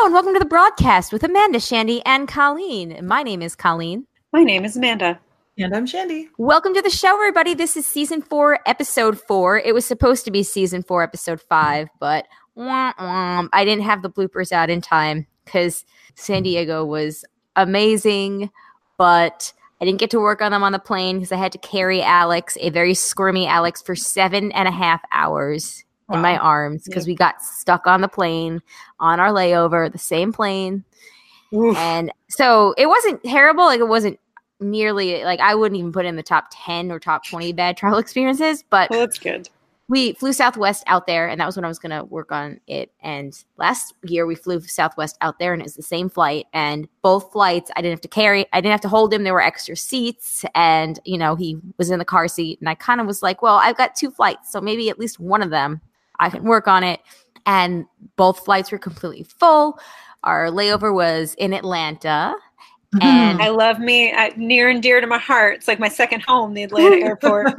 and welcome to the broadcast with Amanda, Shandy, and Colleen. My name is Colleen. My name is Amanda. And I'm Shandy. Welcome to the show, everybody. This is Season 4, Episode 4. It was supposed to be Season 4, Episode 5, but I didn't have the bloopers out in time because San Diego was amazing, but I didn't get to work on them on the plane because I had to carry Alex, a very squirmy Alex, for 7.5 hours in my arms because we got stuck on the plane on our layover, the same plane. Oof. And so it wasn't terrible. Like, it wasn't nearly, like, I wouldn't even put it in the top 10 or top 20 bad travel experiences, but well, that's good. We flew Southwest out there, and that was when I was going to work on it. And last year we flew Southwest out there, and it was the same flight. And both flights, I didn't have to hold him. There were extra seats, and, you know, he was in the car seat. And I kind of was like, well, I've got 2 flights, so maybe at least one of them I can work on it. And both flights were completely full. Our layover was in Atlanta. And I love me near and dear to my heart. It's like my second home, the Atlanta airport.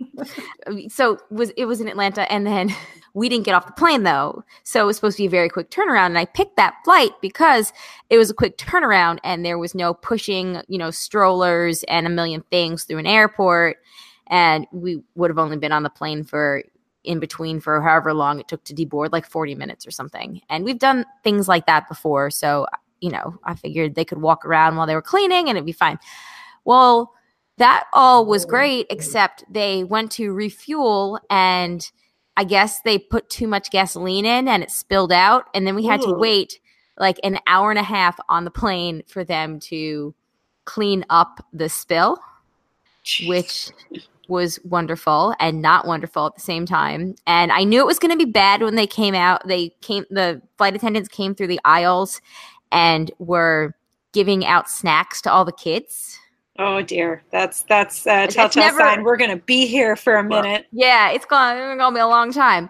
So it was in Atlanta, and then we didn't get off the plane though. So it was supposed to be a very quick turnaround, and I picked that flight because it was a quick turnaround, and there was no pushing, you know, strollers and a million things through an airport, and we would have only been on the plane for in between for however long it took to deboard, like 40 minutes or something. And we've done things like that before, so you know, I figured they could walk around while they were cleaning and it'd be fine. Well, that all was great, except they went to refuel and I guess they put too much gasoline in and it spilled out. And then we had to wait like an hour and a half on the plane for them to clean up the spill, which was wonderful and not wonderful at the same time. And I knew it was going to be bad when they came out. The flight attendants came through the aisles and were giving out snacks to all the kids. Oh dear, that's a telltale sign. We're gonna be here for a minute. Yeah, it's gonna be a long time.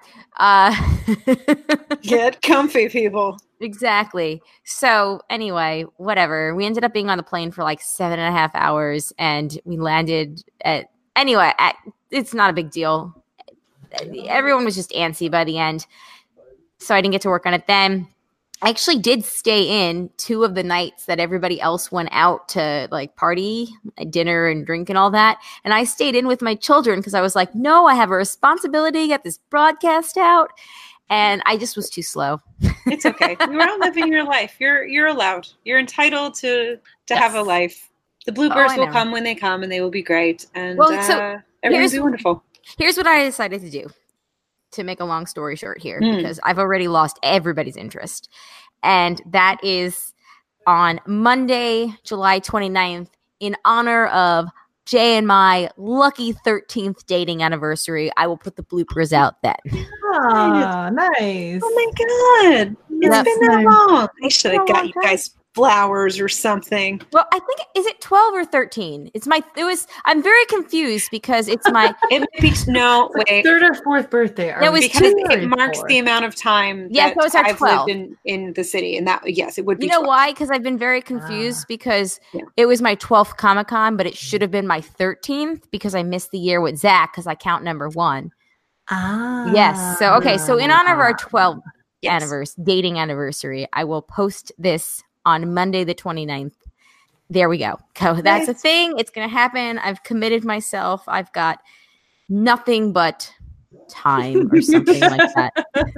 Get comfy, people. Exactly. So anyway, whatever. We ended up being on the plane for like 7.5 hours, and we landed at. Anyway, it's not a big deal. Everyone was just antsy by the end, so I didn't get to work on it then. I actually did stay in 2 of the nights that everybody else went out to like party, dinner and drink and all that. And I stayed in with my children because I was like, no, I have a responsibility to get this broadcast out. And I just was too slow. It's okay. You're out living your life. You're allowed. You're entitled to have a life. The bluebirds will come when they come and they will be great. And everything will be wonderful. Here's what I decided to do. To make a long story short here, because I've already lost everybody's interest. And that is on Monday, July 29th, in honor of Jay and my lucky 13th dating anniversary. I will put the bloopers out then. Ah, nice. Oh my God. It's been that long. I should have got you guys flowers or something. Well, I think, is it 12 or 13? I'm very confused because it's my. It might be, no, wait. 3rd or 4th birthday. Because it marks the amount of time that so it's at I've 12. lived in the city. And that, yes, it would be. You know 12. why? Because I've been very confused because it was my 12th Comic-Con, but it should have been my 13th because I missed the year with Zach because I count number 1. Ah. Yes. So, okay. So in honor of our 12th dating anniversary, I will post this on Monday the 29th. There we go. That's a thing. It's going to happen. I've committed myself. I've got nothing but time or something like that.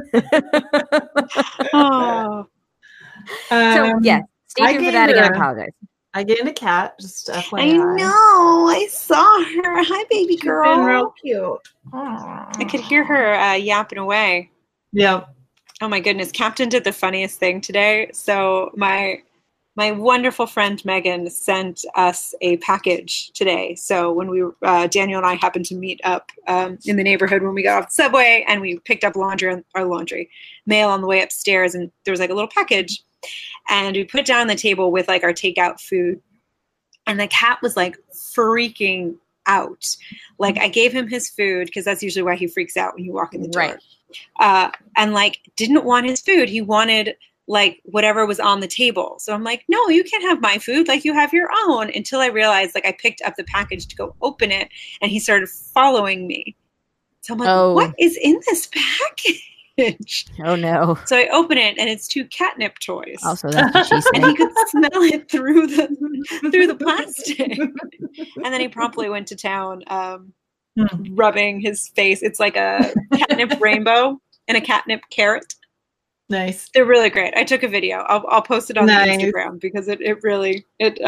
So, yes. Stay tuned for that again. I apologize. I gained a cat, just FYI. I know. I saw her. Hi, baby girl. She's been real cute. I could hear her yapping away. Yep. Oh my goodness, Captain did the funniest thing today. So my wonderful friend Megan sent us a package today. So when Daniel and I happened to meet up in the neighborhood when we got off the subway, and we picked up our laundry mail on the way upstairs, and there was like a little package, and we put it down on the table with like our takeout food, and the cat was like freaking out. Like, I gave him his food because that's usually why he freaks out when you walk in the door. Right. And like didn't want his food. He wanted like whatever was on the table. So I'm like, no, you can't have my food. Like, you have your own. Until I realized, like, I picked up the package to go open it, and he started following me. So I'm like, what is in this package? package. Oh no. So I open it and it's 2 catnip toys. Also, that's what she And said. he could smell it through the plastic. And then he promptly went to town rubbing his face. It's like a catnip rainbow and a catnip carrot. Nice. They're really great. I took a video. I'll post it on Nice. Instagram because it really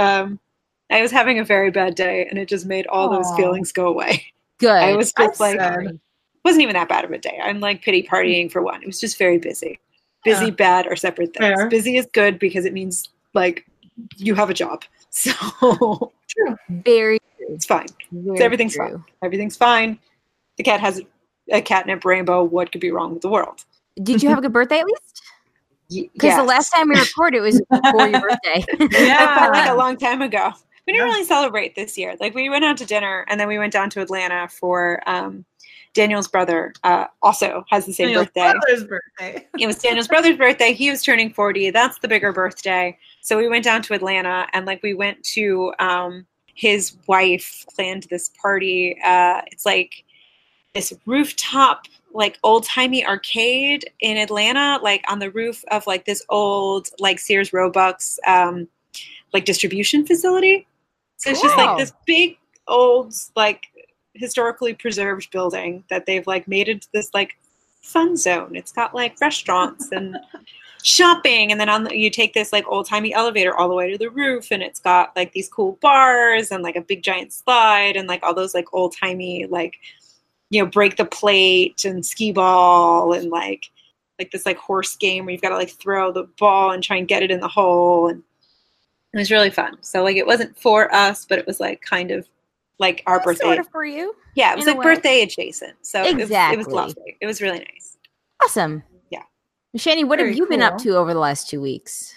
I was having a very bad day and it just made all those Aw. feelings go away. Good. I was just I'm like, sorry. wasn't even that bad of a day. I'm like pity partying for one. It was just very busy. Busy, Yeah. bad are separate things. Fair. Busy is good because it means like you have a job. So True. Very, it's fine. very So everything's true. fine. Everything's fine. The cat has a catnip rainbow. What could be wrong with the world? Did you have a good birthday at least? Because Yes. the last time we recorded, it was before your birthday. It felt like Yeah. a long time ago. We didn't Yeah. really celebrate this year. Like we went out to dinner and then we went down to Atlanta for Daniel's brother also has the same Daniel's birthday. brother's birthday. It was Daniel's brother's birthday. He was turning 40. That's the bigger birthday. So we went down to Atlanta and like we went to his wife planned this party. It's like this rooftop like old-timey arcade in Atlanta, like on the roof of like this old like Sears Roebuck's like distribution facility. So it's just like Cool. this big old like historically preserved building that they've like made into this like fun zone. It's got like restaurants and shopping, and then you take this like old-timey elevator all the way to the roof, and it's got like these cool bars and like a big giant slide and like all those like old-timey like, you know, break the plate and skee ball and like this like horse game where you've got to like throw the ball and try and get it in the hole, and it was really fun. So like it wasn't for us, but it was like kind of like our birthday. Sort of for you. Yeah, it was in a like way. birthday adjacent. So it was Exactly. lovely. It was really nice. Awesome. Yeah. Shani, what have Very you been up cool. to over the last 2 weeks?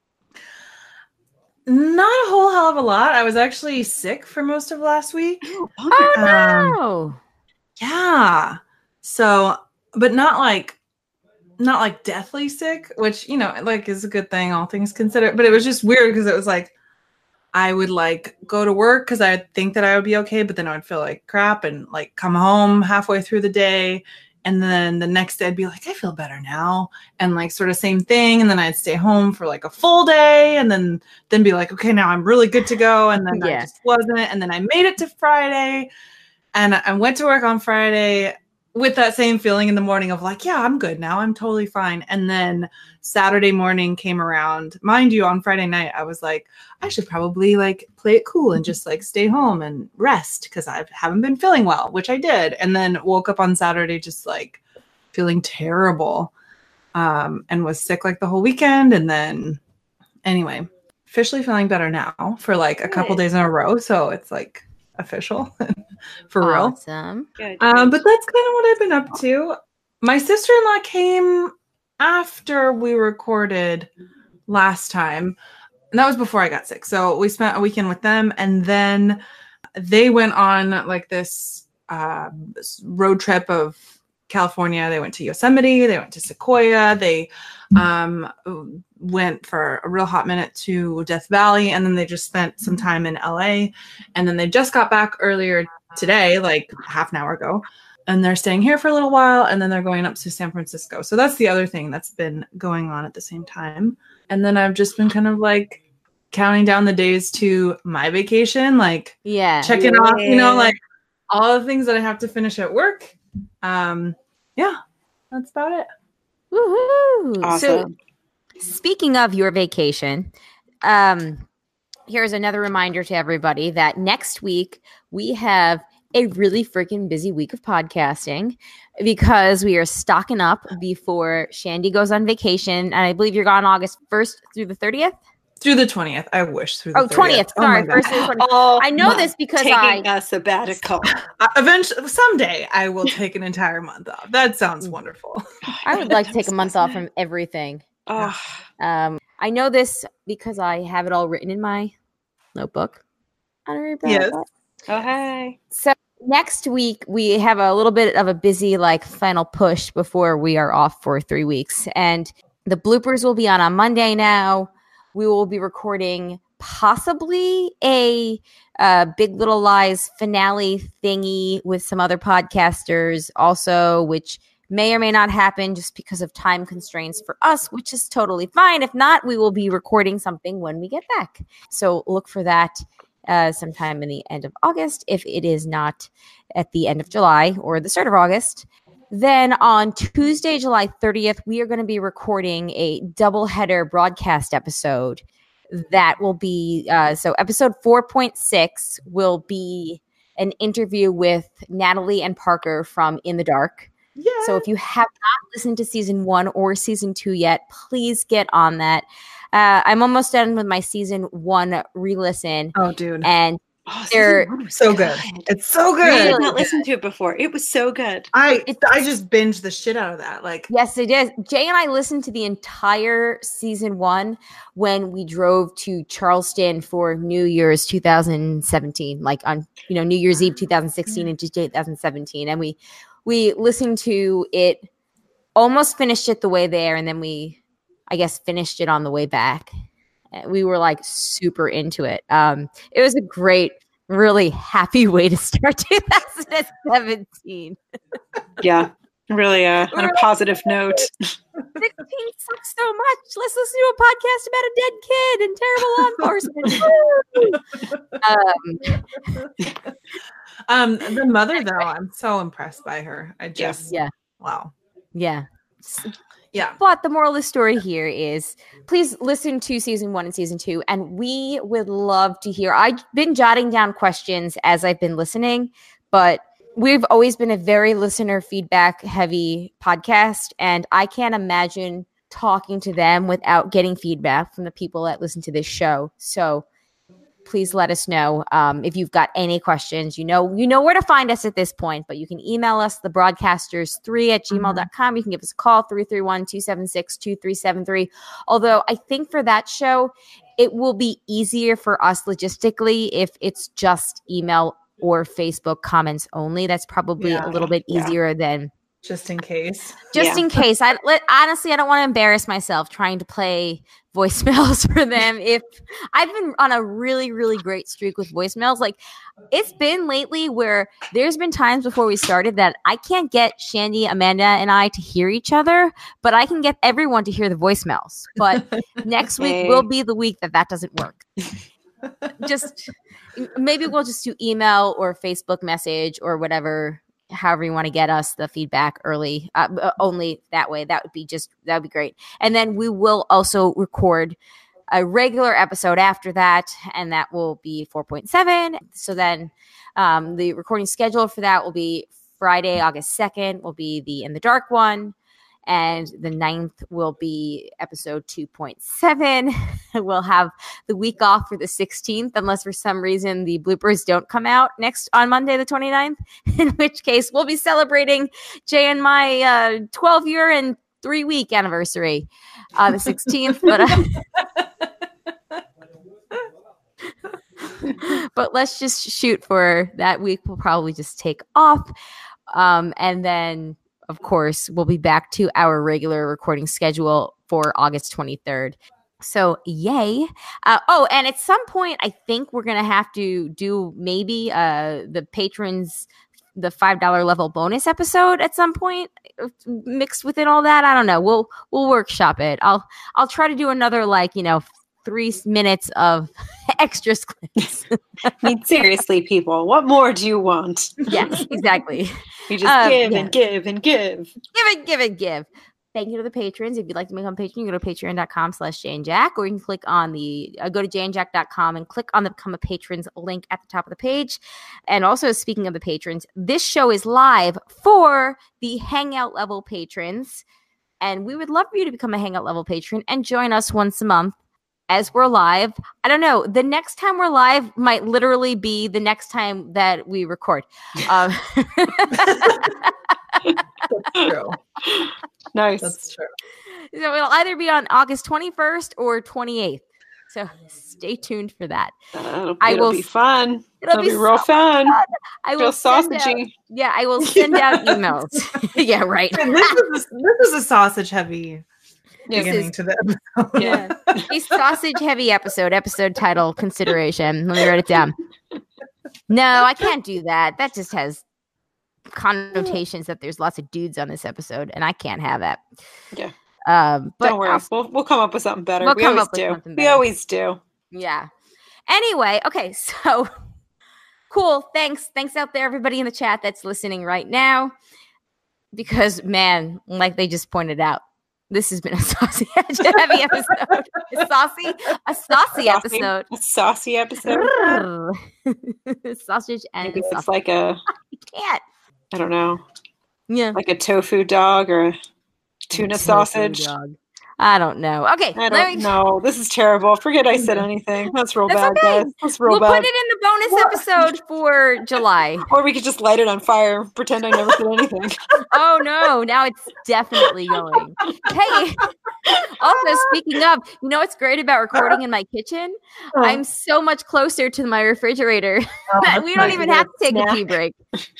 Not a whole hell of a lot. I was actually sick for most of last week. Oh, Oh Um, no. Yeah. So, but not like deathly sick, which, you know, like is a good thing, all things considered. But it was just weird because it was like I would like go to work because I would think that I would be okay, but then I would feel like crap and like come home halfway through the day. And then the next day I'd be like, I feel better now. And like sort of same thing. And then I'd stay home for like a full day and then be like, okay, now I'm really good to go. And then I Yeah. just wasn't. And then I made it to Friday and I went to work on Friday with that same feeling in the morning of like, yeah, I'm good now. I'm totally fine. And then Saturday morning came around. Mind you, on Friday night, I was like, I should probably like play it cool and just like stay home and rest because I haven't been feeling well, which I did. And then woke up on Saturday just like feeling terrible and was sick like the whole weekend. And then anyway, officially feeling better now for like a couple Good. days in a row. So it's like official for real. Awesome. good. But that's kind of what I've been up to. My sister-in-law came after we recorded last time. And that was before I got sick. So we spent a weekend with them. And then they went on like this road trip of California. They went to Yosemite. They went to Sequoia. They went for a real hot minute to Death Valley. And then they just spent some time in LA. And then they just got back earlier today, like half an hour ago. And they're staying here for a little while. And then they're going up to San Francisco. So that's the other thing that's been going on at the same time. And then I've just been kind of like counting down the days to my vacation, like Yeah. checking off, you know, like all the things that I have to finish at work. Yeah, that's about it. Woohoo. Awesome. So speaking of your vacation, here's another reminder to everybody that next week we have a really freaking busy week of podcasting because we are stocking up before Shandy goes on vacation. And I believe you're gone August 1st through the 30th. Through the 20th. I wish through the 20th. Sorry, my God. 1st through the 20th. Oh, I know this because taking a sabbatical. Eventually, someday I will take an entire month off. That sounds wonderful. I would like to take a month off from everything. Oh, I know this because I have it all written in my notebook. I don't remember. Yes. oh, hey. So next week we have a little bit of a busy like final push before we are off for 3 weeks, and the bloopers will be on Monday. Now we will be recording possibly a Big Little Lies finale thingy with some other podcasters also, which may or may not happen just because of time constraints for us, which is totally fine. If not, we will be recording something when we get back. So look for that sometime in the end of August, if it is not at the end of July or the start of August. Then on Tuesday, July 30th, we are going to be recording a doubleheader broadcast episode. That will be, so episode 4.6 will be an interview with Natalie and Parker from In the Dark. Yeah. So if you have not listened to season 1 or season 2 yet, please get on that. I'm almost done with my season 1 re-listen. Oh, dude. And they're so good. It's so good. I did not listen to it before. It was so good. I just binged the shit out of that. Like, yes, it is. Jay and I listened to the entire season 1 when we drove to Charleston for New Year's 2017, like on New Year's Eve 2016 into 2017, and we listened to it, almost finished it the way there, and then we, I guess, finished it on the way back. We were like super into it. It was a great, really happy way to start 2017. Yeah, really on a positive note. 16 sucks so much. Let's listen to a podcast about a dead kid and terrible law enforcement. The mother, though, I'm so impressed by her. Wow. Yeah. Yeah. But the moral of the story here is please listen to season 1 and season 2. And we would love to hear. I've been jotting down questions as I've been listening, but we've always been a very listener feedback heavy podcast. And I can't imagine talking to them without getting feedback from the people that listen to this show. So please let us know if you've got any questions. You know where to find us at this point, but you can email us, thebroadcasters3@gmail.com. You can give us a call, 331-276-2373. Although I think for that show, it will be easier for us logistically if it's just email or Facebook comments only. That's probably a little bit easier than... Just in case. In case. Honestly, I don't want to embarrass myself trying to play voicemails for them. If I've been on a really, really great streak with voicemails, like it's been lately where there's been times before we started that I can't get Shandy, Amanda, and I to hear each other, but I can get everyone to hear the voicemails. But next week will be the week that doesn't work. Maybe we'll just do email or Facebook message or whatever. However you want to get us the feedback early, only that way. That would be great. And then we will also record a regular episode after that, and that will be 4.7. So then the recording schedule for that will be Friday, August 2nd will be the In the Dark one. And the 9th will be episode 2.7. We'll have the week off for the 16th, unless for some reason the bloopers don't come out on Monday, the 29th, in which case we'll be celebrating Jay and my 12-year and 3-week anniversary on the 16th. But let's just shoot for that week. We'll probably just take off. And then, of course, we'll be back to our regular recording schedule for August 23rd. So, yay. And at some point, I think we're going to have to do maybe the patrons, the $5 level bonus episode at some point mixed within all that. I don't know. We'll workshop it. I'll try to do another 3 minutes of extra clips. I mean, seriously, people, what more do you want? Yes, exactly. You just give and give and give. Give and give. Thank you to the patrons. If you'd like to become a patron, you can go to patreon.com/JaneJack, or you can click on go to janejack.com and click on the Become a Patrons link at the top of the page. And also, speaking of the patrons, this show is live for the Hangout level patrons. And we would love for you to become a Hangout level patron and join us once a month as we're live. I don't know. The next time we're live might literally be the next time that we record. That's true. Nice. That's true. So it'll either be on August 21st or 28th. So stay tuned for that. It'll be fun. It'll be real fun. I will sausagey. I will send out emails. Yeah, right. This is a sausage heavy beginning to the episode. Yeah. A sausage heavy episode title consideration. Let me write it down. No, I can't do that. That just has connotations that there's lots of dudes on this episode, and I can't have that. Yeah. But don't worry, we'll come up with something better. We'll we come always up with do. something We better. always do. Yeah. Anyway, okay, so cool. Thanks out there, everybody in the chat that's listening right now. Because, man, like they just pointed out, this has been a saucy, heavy episode. A saucy episode. A saucy episode. Sausage and Maybe sausage. it's like a, You can't. I don't know, Yeah. like a tofu dog or a tuna sausage. Dog. I don't know. Okay. I don't know. This is terrible. Forget I said anything. That's real bad, okay. guys. That's real We'll bad. put it in the bonus episode for July. Or we could just light it on fire and pretend I never said anything. Oh no, now it's definitely going. Hey, also speaking of, you know what's great about recording in my kitchen? I'm so much closer to my refrigerator that we don't even have to take a tea break.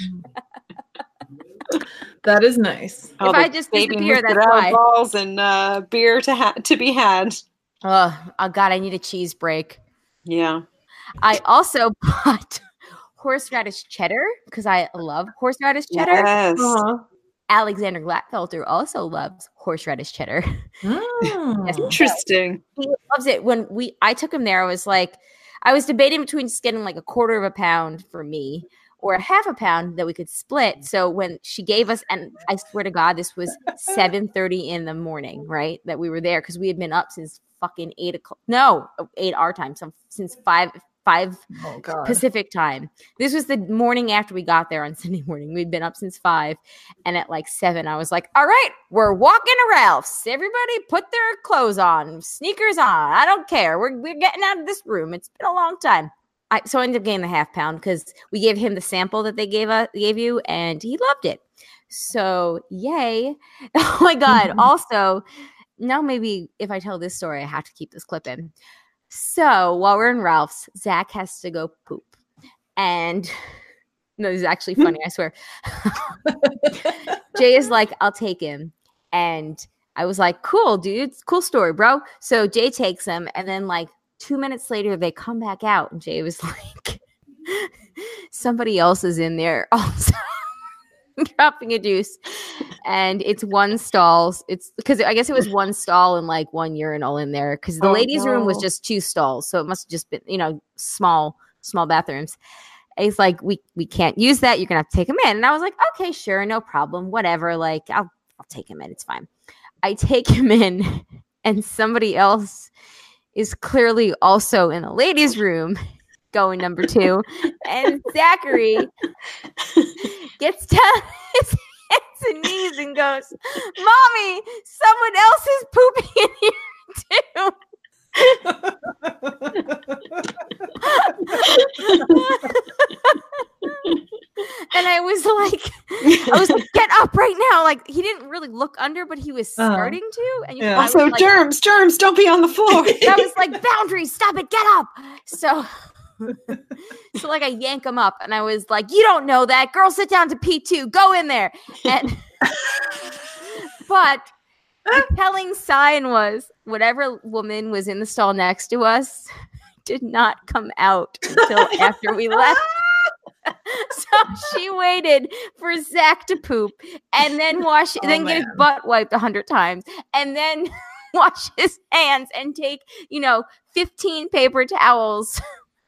That is nice. All If the I just baby disappear, that's mozzarella why. balls and beer to be had. Oh God, I need a cheese break. Yeah. I also bought horseradish cheddar because I love horseradish cheddar. Yes. Alexander Glatfelter also loves horseradish cheddar. Yes, Interesting. he loves it. When I took him there, I was debating between just getting like a quarter of a pound for me or a half a pound that we could split. So when she gave us, and I swear to God, this was 7:30 in the morning, right? That we were there because we had been up since fucking 8 o'clock. No, 8 our time. So since 5 Oh, God. Pacific time. This was the morning after we got there on Sunday morning. We'd been up since 5, and at like 7, I was like, all right, we're walking to Ralph's. Everybody put their clothes on, sneakers on. I don't care. We're getting out of this room. It's been a long time. So I ended up getting the half pound because we gave him the sample that they gave you, and he loved it. So yay. Oh my God. Also, now maybe if I tell this story, I have to keep this clip in. So while we're in Ralph's, Zach has to go poop. And no, this is actually funny, I swear. Jay is like, I'll take him. And I was like, cool, dude. Cool story, bro. So Jay takes him. And then like 2 minutes later, they come back out. And Jay was like, somebody else is in there also dropping a deuce. And it's one stall. It's because I guess it was one stall and like one urinal in there because the ladies' room was just 2 stalls. So it must have just been, small bathrooms. And he's like, we can't use that. You're going to have to take him in. And I was like, okay, sure. No problem. Whatever. Like, I'll take him in. It's fine. I take him in and somebody else is clearly also in the ladies' room going number 2. And Zachary gets down his hands and knees and goes, Mommy, someone else is pooping in here too. And I was like, get up right now. Like he didn't really look under, but he was starting to. And Yeah. Also, like, germs, don't be on the floor. I was like, boundaries, stop it, get up. So like I yank him up and I was like, you don't know that. Girl, sit down to P2. Go in there. And but the telling sign was whatever woman was in the stall next to us did not come out until after we left. So she waited for Zach to poop and then get his butt wiped 100 times and then wash his hands and take, 15 paper towels.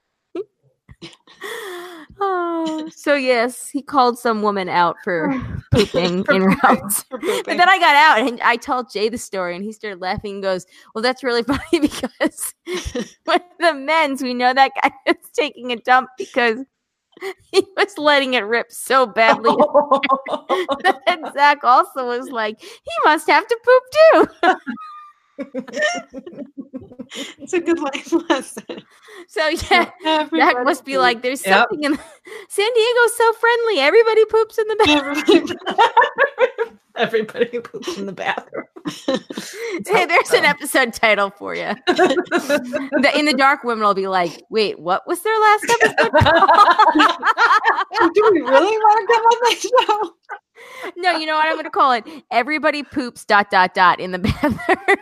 Oh, so yes, he called some woman out for pooping in Ralph's. And then I got out and I told Jay the story and he started laughing and goes, well, that's really funny because with the men's, we know that guy was taking a dump because he was letting it rip so badly. And Zach also was like, he must have to poop too. It's a good life lesson. So yeah, that must be like there's something in San Diego's so friendly. Everybody poops in the bathroom. Everybody poops in the bathroom. Hey, there's an episode title for you. In the dark, women will be like, "Wait, what was their last episode?" Do we really want to come on that show? No, you know what I'm going to call it? Everybody poops ... in the bathroom.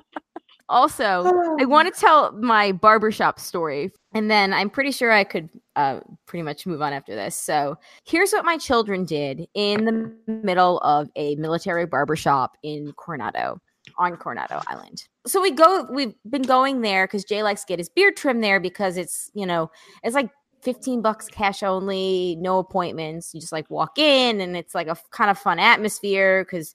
Also, I want to tell my barbershop story, and then I'm pretty sure I could pretty much move on after this. So here's what my children did in the middle of a military barbershop on Coronado Island. So we've been going there because Jay likes to get his beard trimmed there because it's, it's like $15 cash only, no appointments. You just like walk in and it's like a kind of fun atmosphere because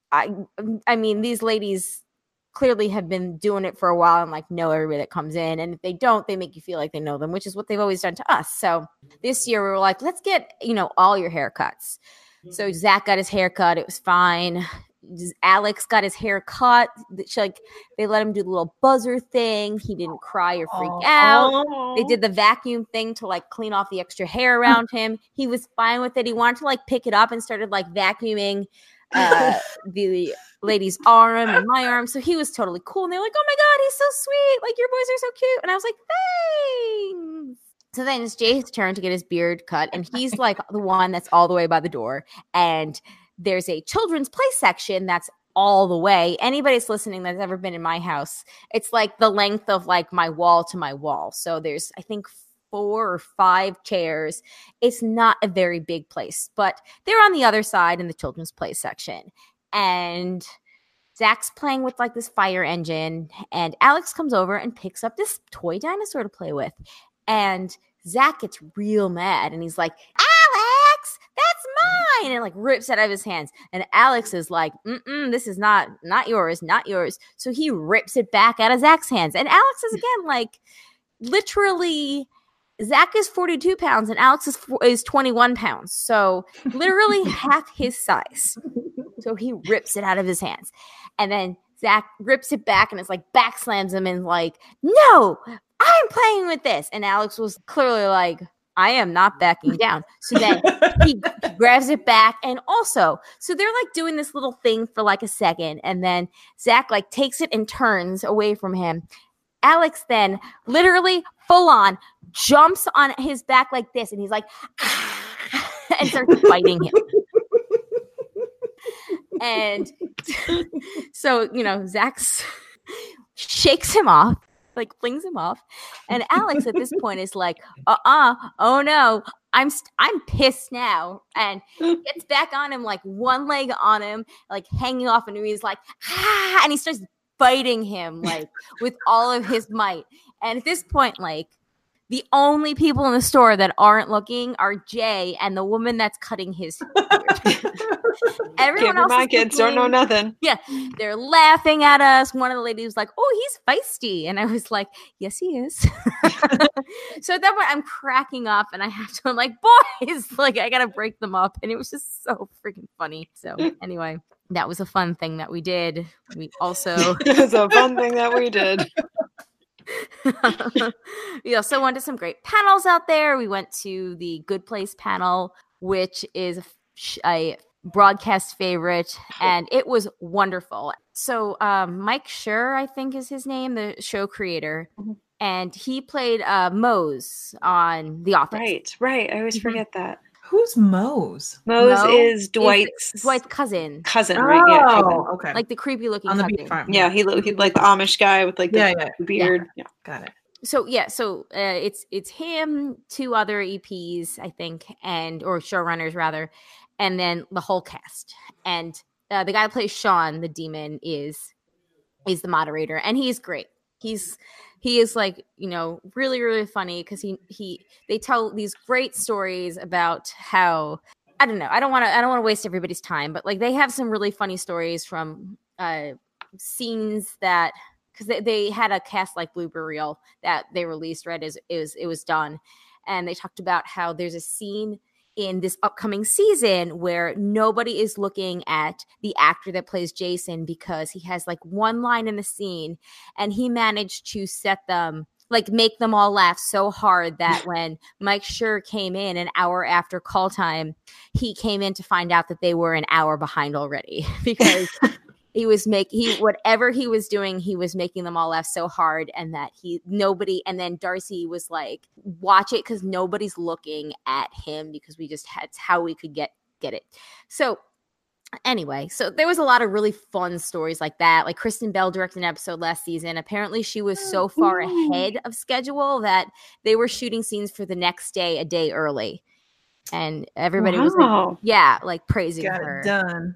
I mean, these ladies clearly have been doing it for a while and like know everybody that comes in. And if they don't, they make you feel like they know them, which is what they've always done to us. So this year we were like, let's get, all your haircuts. So Zach got his haircut. It was fine. Alex got his hair cut. They let him do the little buzzer thing. He didn't cry or freak out. They did the vacuum thing to like clean off the extra hair around him. He was fine with it. He wanted to like pick it up and started like vacuuming the lady's arm and my arm. So he was totally cool. And they were like, oh my God, he's so sweet. Like, your boys are so cute. And I was like, thanks. So then it's Jay's turn to get his beard cut. And he's like the one that's all the way by the door. And there's a children's play section that's all the way. Anybody that's listening that's ever been in my house, it's like the length of like my wall to my wall. So there's, I think, 4 or 5 chairs. It's not a very big place, but they're on the other side in the children's play section. And Zach's playing with like this fire engine, and Alex comes over and picks up this toy dinosaur to play with. And Zach gets real mad and he's like, Alex, that's mine, and like rips it out of his hands. And Alex is like, this is not yours, not yours. So he rips it back out of Zach's hands. And Alex is again like literally, Zach is 42 pounds and Alex is 21 pounds. So literally half his size. So he rips it out of his hands. And then Zach rips it back and it's like back slams him and like, no, I'm playing with this. And Alex was clearly like, I am not backing down. So then he grabs it back. And also, so they're like doing this little thing for like a second. And then Zach like takes it and turns away from him. Alex then literally full on jumps on his back like this. And he's like, and starts biting him. And so, Zach shakes him off, like flings him off. And Alex at this point is like, oh no, I'm pissed now. And gets back on him, like one leg on him, like hanging off. And he's like, and he starts biting him like with all of his might. And at this point, like, the only people in the store that aren't looking are Jay and the woman that's cutting his beard. Everyone else, my kids don't know nothing. Yeah, they're laughing at us. One of the ladies was like, "Oh, he's feisty," and I was like, "Yes, he is." So at that point, I'm cracking up, and I have to. I'm like, "Boys, like I gotta break them up," and it was just so freaking funny. So anyway, that was a fun thing that we did. We also it was a fun thing that we did. We also went to some great panels out there. We went to the Good Place panel, which is a broadcast favorite, and it was wonderful. So Mike Schur, I think is his name, the show creator, and he played Mose on The Office. Right. I always forget that. Who's Mose? Mose is Dwight's cousin. Right? Yeah. Oh, okay. Like the creepy looking on the cousin. beach farm. Yeah, he looked like the Amish guy with like the beard. Yeah. Got it. So it's him, 2 other EPs, I think, or showrunners rather, and then the whole cast. And the guy who plays Sean, the demon, is the moderator, and he's great. He is like, really, really funny because they tell these great stories about how, I don't know. I don't want to waste everybody's time, but like they have some really funny stories from scenes that, because they had a cast like blooper reel that they released right as it was done, and they talked about how there's a scene in this upcoming season where nobody is looking at the actor that plays Jason because he has like one line in the scene, and he managed to make them all laugh so hard that when Mike Schur came in an hour after call time, he came in to find out that they were an hour behind already because whatever he was doing, he was making them all laugh so hard, and that and then Darcy was like, watch it because nobody's looking at him because that's how we could get it. So Anyway, so there was a lot of really fun stories like that. Like Kristen Bell directed an episode last season. Apparently she was so far ahead of schedule that they were shooting scenes for the next day a day early. And everybody was like praising Got her. it done.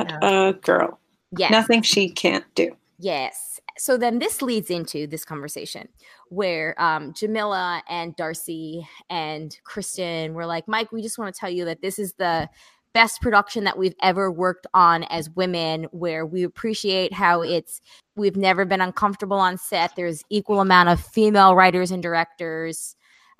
A girl. Yes. Nothing she can't do. Yes. So then this leads into this conversation where Jamila and Darcy and Kristen were like, Mike, we just want to tell you that this is the best production that we've ever worked on as women, where we appreciate how we've never been uncomfortable on set. There's equal amount of female writers and directors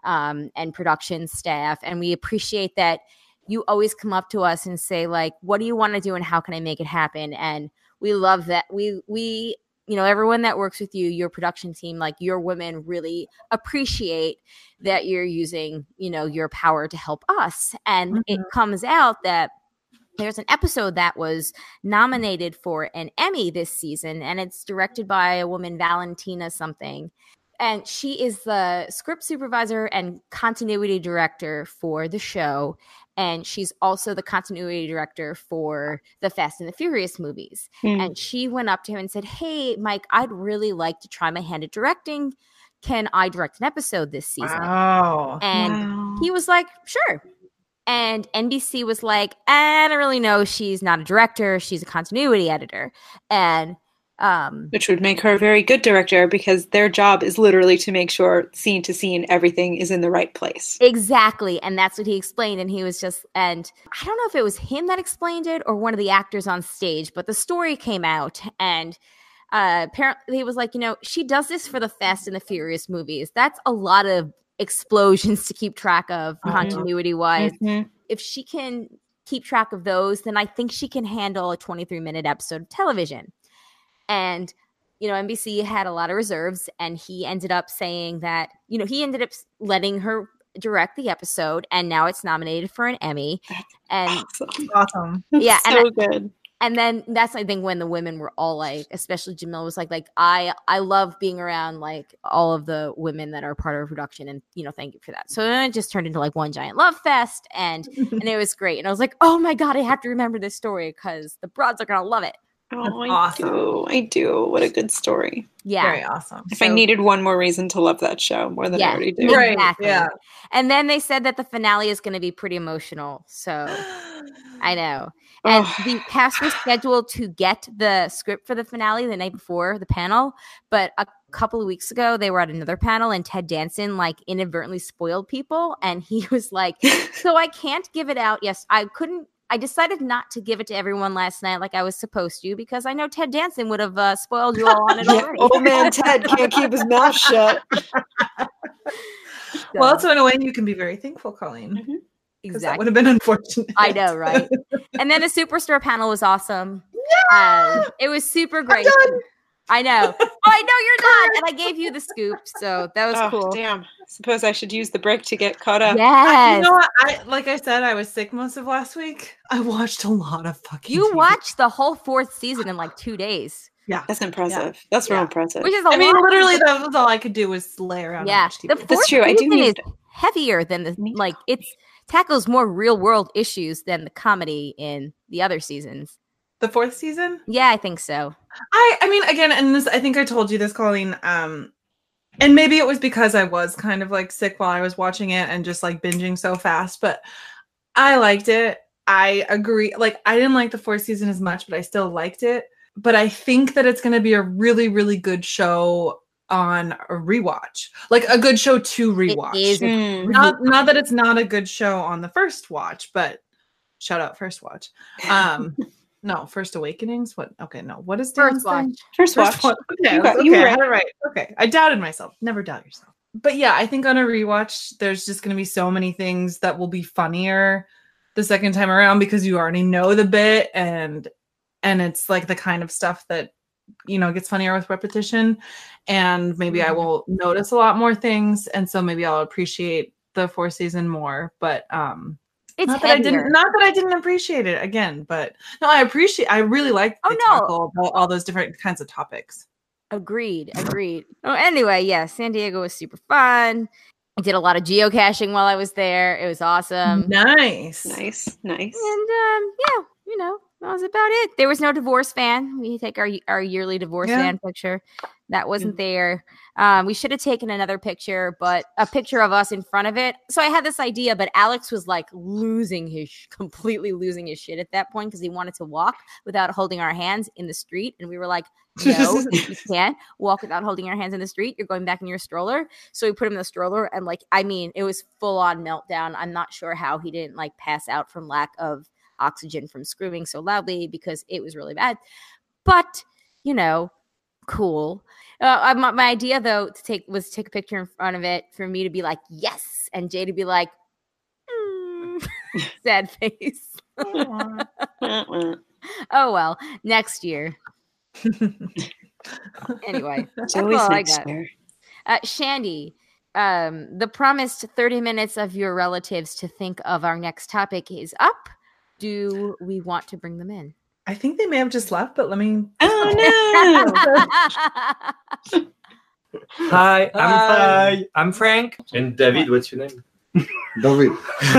and production staff. And we appreciate that you always come up to us and say, like, what do you want to do and how can I make it happen? And we love that. We everyone that works with you, your production team, like your women really appreciate that you're using, your power to help us. And it comes out that there's an episode that was nominated for an Emmy this season, and it's directed by a woman, Valentina something. And she is the script supervisor and continuity director for the show. And she's also the continuity director for the Fast and the Furious movies. And she went up to him and said, hey, Mike, I'd really like to try my hand at directing. Can I direct an episode this season? Wow. And he was like, sure. And NBC was like, I don't really know. She's not a director. She's a continuity editor. And which would make her a very good director, because their job is literally to make sure scene to scene everything is in the right place. Exactly. And that's what he explained. And he was just, and I don't know if it was him that explained it or one of the actors on stage, but the story came out, and apparently he was like, she does this for the Fast and the Furious movies. That's a lot of explosions to keep track of continuity wise. If she can keep track of those, then I think she can handle a 23-minute episode of television. And, NBC had a lot of reserves, and he ended up saying that, he ended up letting her direct the episode, and now it's nominated for an Emmy. And awesome. Yeah. So good. And then that's, I think, when the women were all like, especially Jamila was like, I love being around like all of the women that are part of production, and, thank you for that. So then it just turned into like one giant love fest, and it was great. And I was like, oh my God, I have to remember this story because the broads are going to love it. Oh, awesome. I do. What a good story. Yeah. Very awesome. If I needed one more reason to love that show more than I already do. Right. Exactly. Yeah. And then they said that the finale is going to be pretty emotional. So I know. And the cast was scheduled to get the script for the finale the night before the panel. But a couple of weeks ago, they were at another panel, and Ted Danson like inadvertently spoiled people. And he was like, so I can't give it out. Yes, I decided not to give it to everyone last night like I was supposed to, because I know Ted Danson would have spoiled you all on it already. Old man Ted can't keep his mouth shut. Well, so in a way, you can be very thankful, Colleen. Exactly. That would have been unfortunate. I know, right? And then the Superstore panel was awesome. Yeah! It was super great. I know. Oh, I know you're not. And I gave you the scoop, so that was cool. Damn. Suppose I should use the break to get caught up. Yes. You know what? Like I said, I was sick most of last week. I watched a lot of fucking You TV. watched the whole 4th season in like 2 days. Yeah. That's impressive. Yeah. That's real impressive. Which is literally that was all I could do was lay around and watch TV. The 4th That's true. I do season need is heavier than it tackles more real world issues than the comedy in the other seasons. The 4th season? Yeah, I think so. I mean, again, and this, I think I told you this, Colleen, and maybe it was because I was kind of like sick while I was watching it and just like binging so fast, but I liked it. I agree. Like, I didn't like the 4th season as much, but I still liked it. But I think that it's going to be a really, really good show on a rewatch, like a good show to rewatch. It is not that it's not a good show on the first watch, but shout out First Watch. No, First Awakenings. What? Okay, no. What is First Watch? First Watch. Okay, You I had it right. Okay, I doubted myself. Never doubt yourself. But yeah, I think on a rewatch, there's just going to be so many things that will be funnier the second time around because you already know the bit, and it's like the kind of stuff that gets funnier with repetition, and maybe I will notice a lot more things, and so maybe I'll appreciate the 4th season more. But it's not that I didn't appreciate it again, but no, I really like tackle all those different kinds of topics. Agreed. Oh, anyway, yeah, San Diego was super fun. I did a lot of geocaching while I was there. It was awesome. Nice. And that was about it. There was no divorce van. We take our yearly divorce van picture. That wasn't there. We should have taken another picture, but a picture of us in front of it. So I had this idea, but Alex was like completely losing his shit at that point because he wanted to walk without holding our hands in the street. And we were like, no, you can't walk without holding your hands in the street. You're going back in your stroller. So we put him in the stroller and it was full on meltdown. I'm not sure how he didn't pass out from lack of oxygen from screaming so loudly because it was really bad. But, cool. My idea though was to take a picture in front of it for me to be like, yes. And Jay to be like, sad face. Oh, well, next year. Anyway, that's all I got. Shandy, the promised 30 minutes of your relatives to think of our next topic is up. Do we want to bring them in? I think they may have just left, but let me. Oh no! Hi, I'm Frank. And David, what's your name? David.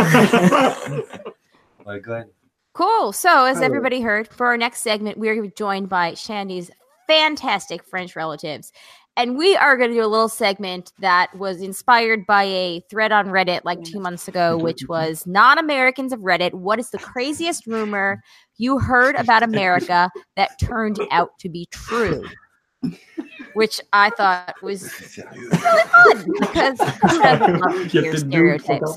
Oh, go ahead. Cool. So, as everybody heard, for our next segment, we're joined by Shandy's fantastic French relatives. And we are going to do a little segment that was inspired by a thread on Reddit 2 months ago, which was non-Americans of Reddit. What is the craziest rumor you heard about America that turned out to be true? Which I thought was really fun because who doesn't love to hear stereotypes?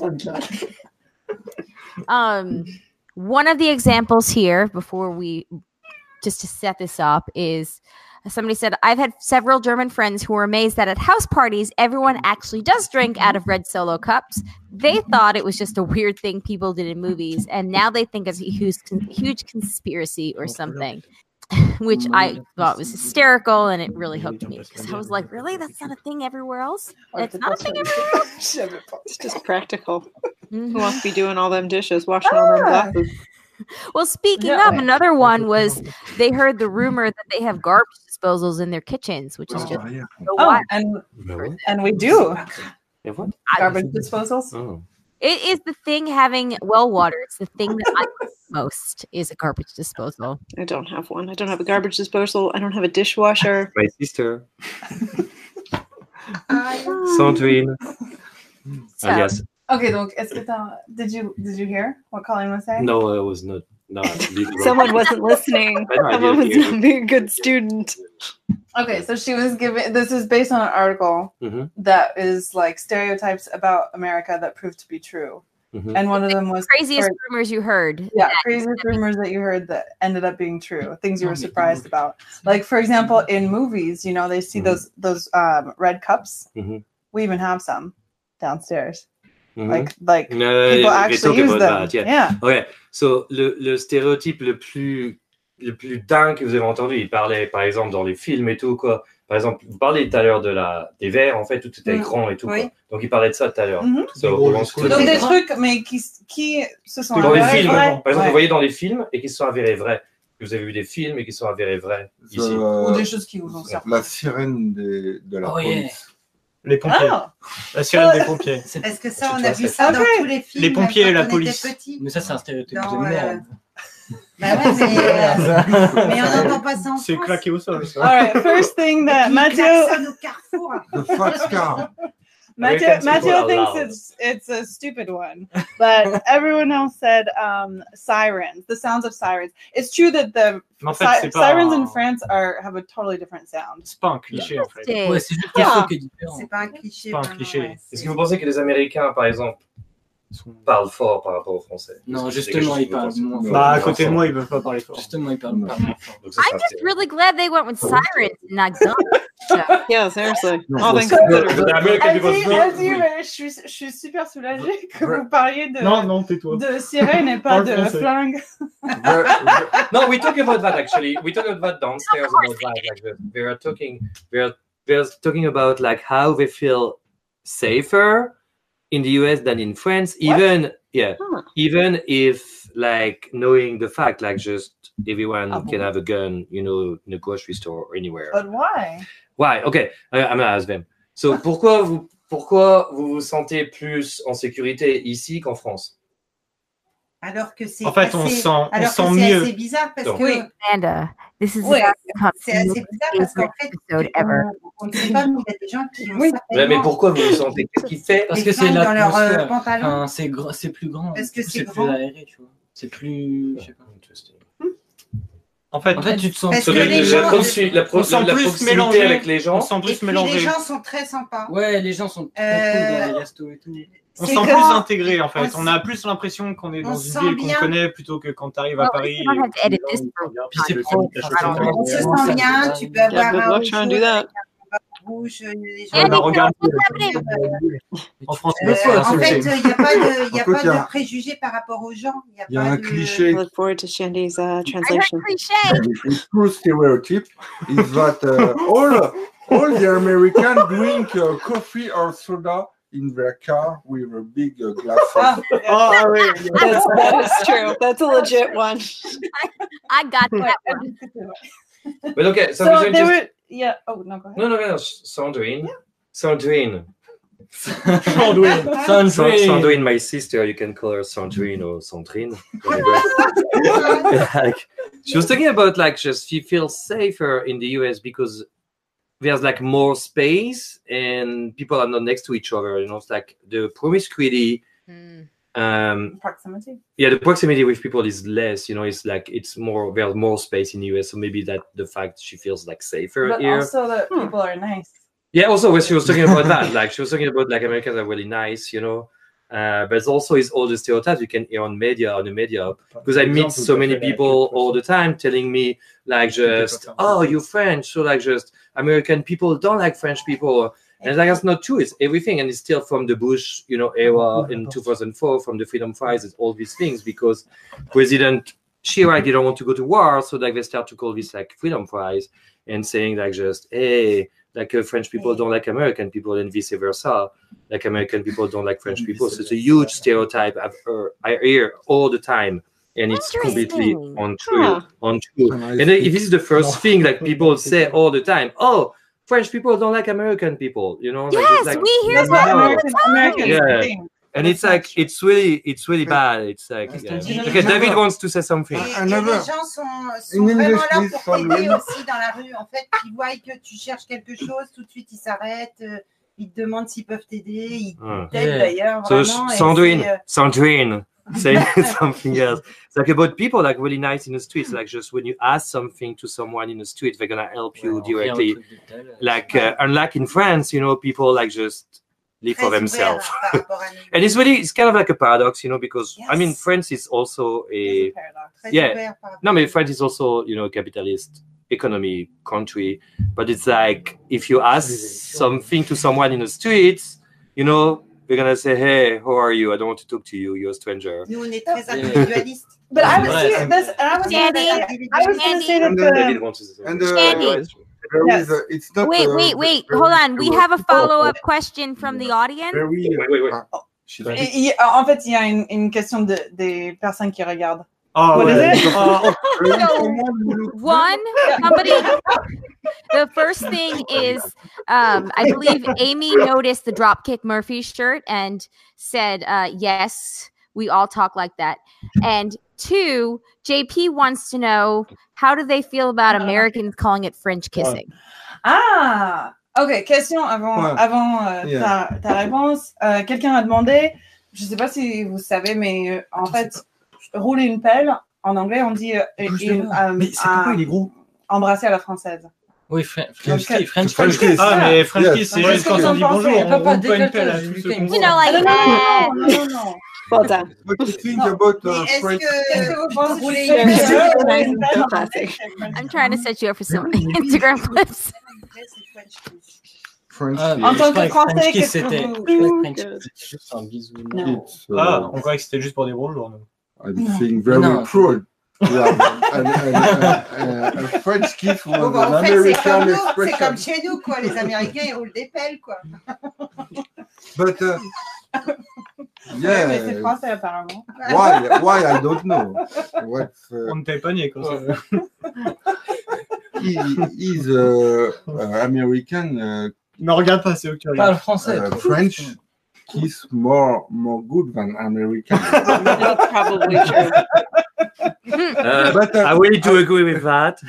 One of the examples here, just to set this up, is somebody said, I've had several German friends who were amazed that at house parties, everyone actually does drink out of red Solo cups. They thought it was just a weird thing people did in movies, and now they think it's a huge conspiracy or something, which I thought was hysterical, and it really hooked me because I was like, really? That's not a thing everywhere else? That's not a thing everywhere else? It's just practical. Who wants to be doing all them dishes, washing all them glasses? Well, speaking of, another one was they heard the rumor that they have garbage disposals in their kitchens, which is just so wild. And we do. Garbage disposals? Oh. It is the thing having well water. It's the thing that I like most is a garbage disposal. I don't have one. I don't have a garbage disposal. I don't have a dishwasher. My sister. Sandrine. So, Okay, donc, did you hear what Colleen was saying? No, I was not. Someone wasn't listening. Someone was not being a good student. Okay, so she was this is based on an article that is stereotypes about America that proved to be true. And one of them was craziest rumors you heard. Yeah, craziest rumors that you heard that ended up being true. Things you were surprised about. Like, for example, in movies, they see those red cups. We even have some downstairs. Like people actually use them. Yeah. Okay. So le stéréotype le plus dingue que vous avez entendu, il parlait par exemple dans les films et tout quoi. Par exemple, vous parlez tout à l'heure des verres en fait où tout est grand et tout quoi. Donc il parlait de ça tout à l'heure. Donc des trucs mais qui se sont dans les films. Par exemple, vous voyez dans les films et qui se sont avérés vrais. Vous avez vu des films et qui se sont avérés vrais ici. Ou des choses qui vous ont sorti. La sirène de la police. Les pompiers. La sirène des pompiers. Est-ce que ça, on a vu ça dans tous les films? Les pompiers et la police. Mais ça, c'est un stéréotype de merde. Bah ouais, mais on n'entend pas ça en France. C'est claqué au sol, ça. All right, first thing that Mathieu... The Foxcar. Mathieu thinks it's a stupid one, but everyone else said sirens, the sounds of sirens. It's true that the sirens in France have a totally different sound. C'est pas un cliché, en fait. Ouais, c'est juste un truc différent. C'est pas un cliché. Pas un cliché. Est-ce que vous pensez que les Américains, par exemple, parlent fort par rapport aux Français? Non, justement, ils parlent moins fort. Bah, à côté de moi, ils peuvent pas parler fort. Justement, ils parlent pas moins fort. I'm just really glad they went with sirens, not guns. So. Yeah, seriously. All things considered. Je suis super soulagée que vous parliez non, tais-toi. De sirène et pas de flingue. No, we talk about that actually. We talk about downstairs about that. Like we're talking about like how they feel safer in the US than in France. Even if like knowing the fact like just everyone can have a gun, in a grocery store or anywhere. But why? Why? Okay, I'm gonna ask them. So pourquoi vous vous sentez plus en sécurité ici qu'en France? Alors que c'est En fait, on assez, sent, on alors sent que c'est mieux. assez bizarre parce Donc. que Amanda, this is ouais, about to become c'est the assez most bizarre parce qu'en favorite fait, episode ever. on ne sait pas, mais il y a des gens qui ont Oui. ça Ouais, mais tellement pourquoi vous le sentez? Qu'est-ce qu'il fait? Parce les que c'est flingues dans leur l'atmosphère. pantalon. Enfin, c'est plus grand. Parce que Du coup, c'est c'est grand. plus aéré, tu vois. C'est plus. Je sais pas. Interesting. En fait, tu te sens. Parce So, que les gens- la on sent la plus proximité mélangé. avec les gens. On sent Et plus puis mélangé. les gens sont très sympas. Ouais, les gens sont très cool dans les restos et tout. On C'est sent plus grand. intégré en fait. On On a plus l'impression qu'on est on dans sent une ville qu'on bien. connaît plutôt que quand tu arrives à Well, Paris. we don't have to edit et this puis for puis c'est podcast. propre. I don't know. On se sent bien, tu peux avoir good un luck rouge trying to do avec that. un rouge, les gens. Andy, bah, regarde, what's en France, En c'est- fait, il n'y a pas de, En fait, il y a- de préjugés par rapport aux gens. Il y a un I cliché. look forward to Shandy's I heard translation. cliche. The true stereotype is that all the Americans drink coffee or soda in their car with a big glass. Ah, That is true. That's a legit one. I got that one. But okay, so, So we they just... were, yeah. Oh no, go ahead. No, Sandrine. Sandrine. Sandrine. Sandrine, my sister, you can call her Sandrine or Sandrine. whatever. Like, she was talking about like just she feels safer in the US because there's like more space and people are not next to each other. You know, it's like the promiscuity. Proximity. Yeah, the proximity with people is less. You know, it's like it's more. There's more space in the US, so maybe that the fact she feels like safer But here. also that people are nice. Yeah, also when she was talking about that, like she was talking about like Americans are really nice, you know. But it's also is all the stereotypes you can hear on the media, because I meet so many people all the time telling me like just, oh, you're French, so like just American people don't like French people. And like that's not true. It's everything, and it's still from the Bush, you know, era in 2004, from the Freedom Fries, and all these things, because President Chirac didn't want to go to war, so like they start to call this like Freedom Fries and saying like just, hey, like French people don't like American people, and vice versa. Like American people don't like French people. So it's a huge stereotype I hear all the time, and it's completely untrue. Untrue. And then if this is the first thing like people say all the time, oh, French people don't like American people, you know? Like, Yes, like, we hear That's what that all the Americans time. Yeah. think. and it's like it's really bad. It's like yeah. Okay, David wants to say something. Et les gens sont vraiment là pour t'aider aussi dans la rue. En fait, ils voient que tu cherches quelque chose, tout de suite ils s'arrêtent, ils te demandent s'ils peuvent t'aider, ils t'aident d'ailleurs. So Vraiment, Sandrine, say something else. It's like about people like really nice in the streets. Like just when you ask something to someone in the street, they're gonna help you directly. Like unlike in France, you know, people like just live for themselves. And it's kind of like a paradox, you know, because I mean, France is also France is also, you know, a capitalist economy country, but it's like if you ask something to someone in the streets, you know, they're gonna say, "Hey, how are you? I don't want to talk to you. You're a stranger." Nous, on est très individualistes. But I was saying this, and I was going to say that David wants to say something. It's not. Wait. Hold on. We have a follow-up question from the audience. Wait. En fait, il y a une question des personnes qui regardent. Oh, What is ouais. it? One, somebody. The first thing is, I believe Amy noticed the Dropkick Murphys shirt and said, "Yes, we all talk like that." And two, JP wants to know, how do they feel about Americans calling it French kissing? Ah, ok. Question avant ta réponse. Quelqu'un a demandé, je ne sais pas si vous savez, mais en fait, rouler une pelle, en anglais, on dit mais c'est pourquoi il est gros? Embrasser à la française. Oui, French French kiss. Ah, mais French kiss, c'est Yes. juste quand on dit bonjour, on Pas roule pas une pelle à tous ceux qu'on You voit. know, like that. Non. Well done. What do you think about Mais French? est-ce que vous pensez rouler que une pelle Classic. I'm trying to set you up for some Instagram clips. French? En tant que Français, French kiss, qu'est-ce que c'était vous... juste un bisou. Non. Ah, on croyait que c'était juste pour des bonjours. nous. I'm feeling very Non. proud. A French kiss with Bon, an en fait, c'est comme American nous, c'est expression. comme chez nous, quoi. Les Américains, ils roulent des pelles, quoi. But Mais c'est yeah, français, apparemment. why I don't know. What's On ne t'avait pas nié quand ça. he's American, Ne regarde pas, c'est où que tu Parle regardes. français. French. kiss more good than American. That's probably true. But I really do agree with that.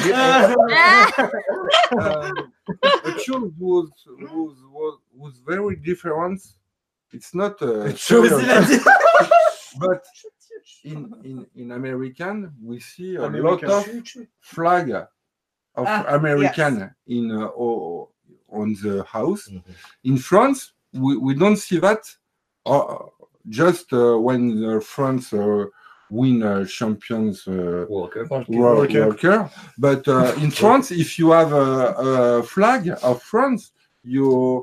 the truth was very different. It's not a but in American we see a lot of flag of American in on the house. In France, we don't see that. Just when the France win champions World Cup. But in France, if you have a flag of France, you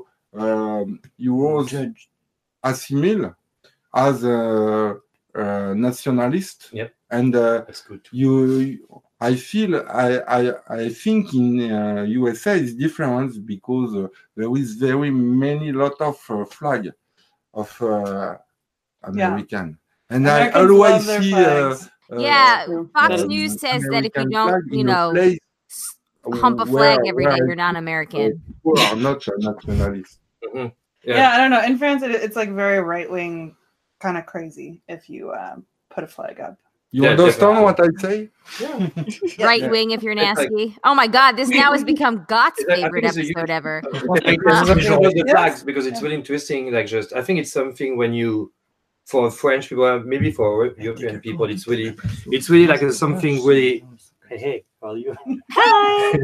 was assimiled as a nationalist. Yep. And That's good. I think in USA it's different because there is very many lot of flag of American. And Americans I always love their see flags. Fox News says that if you don't, hump a flag every day, you're not American. People are not a nationalist. Yeah, I don't know. In France, it's like very right wing, kind of crazy if you put a flag up. You understand what I say? Right wing if you're nasty. Oh my God, this now has become Gott's favorite episode ever. The flags, because it's really interesting. Like, just I think it's something when you, for French people, maybe for European people, it's really like something really. Hey, how are you? Hi.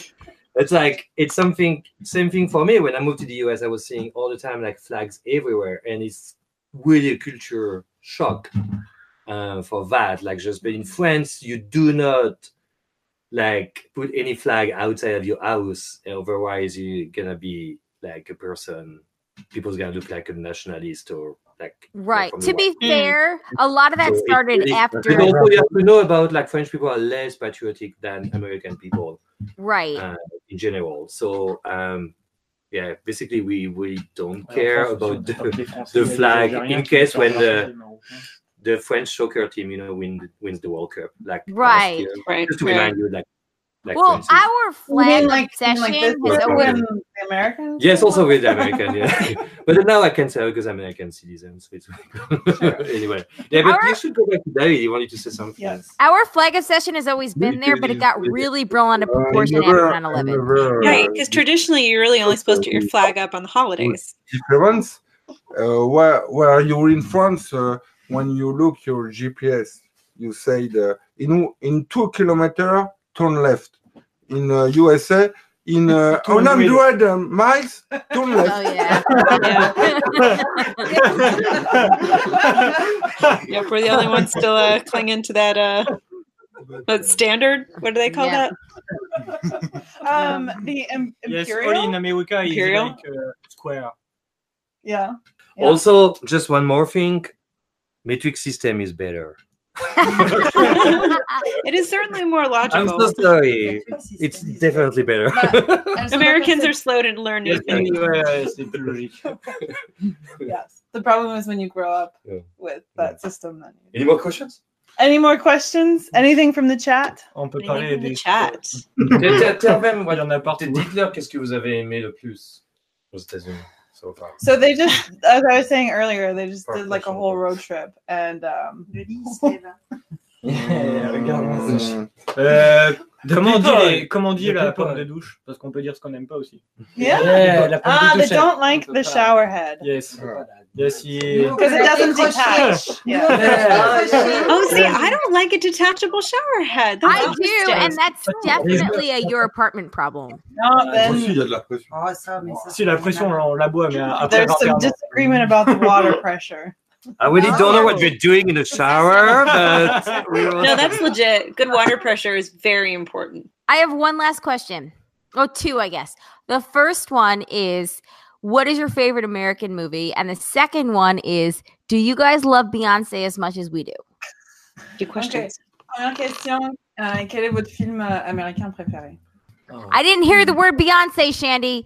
It's something. Same thing for me. When I moved to the US, I was seeing all the time like flags everywhere, and it's really a culture shock. For that, like, just but in France, you do not like put any flag outside of your house, otherwise you're gonna be like a person. People's gonna look like a nationalist or like. Right. To be fair, a lot of that started after. But also, you have to know about like French people are less patriotic than American people. Right. In general, so yeah, basically we don't care about the flag in case when the French soccer team, wins the World Cup. Like right. Just to remind you, like well, our flag obsession has always. The Americans? Yes, also with the American, yeah. But now I can say because I'm American citizen. So it's anyway, yeah. But you should go back to David. You wanted to say something. Yes. Our flag obsession has always been there, but it got really blown out of proportion after 9/11. Right, because traditionally you're really only supposed to put your flag up on the holidays. Difference. Where you're in France, when you look your GPS, you say in 2 kilometers turn left. In USA, in 100 miles, turn left. Oh yeah. Yep, we're the only ones still clinging to that standard. What do they call that? The Imperial. Yes, all in America is like square. Yeah. Also, just one more thing, metric system is better. It is certainly more logical. I'm so sorry. It's definitely better. Americans are slow to learn new things. Yes. The problem is when you grow up with that system. Then Any more questions? Any more questions? Anything from the chat? On peut parler des chat. Tell them what dites-leur qu'est-ce que vous avez aimé le plus aux États-Unis so far. So they just, as I was saying earlier, they just did like a whole road trip and. Comment on dit la pomme de douche? Parce qu'on peut dire ce qu'on n'aime pas aussi. Yeah. La pomme de douche. They don't like the shower head. Yes. Yes. Because it doesn't detach. Oh, see, I don't like a detachable shower head. I do, and that's definitely your apartment problem. Si la pression, on la boit, mais après. There's some disagreement about the water pressure. I really don't know what you're doing in the shower, but no, that's legit. Good water pressure is very important. I have one last question. Oh, two, I guess. The first one is, what is your favorite American movie? And the second one is, do you guys love Beyonce as much as we do? Good questions. Première question. Quel est votre film américain préféré? I didn't hear the word Beyonce, Shandy.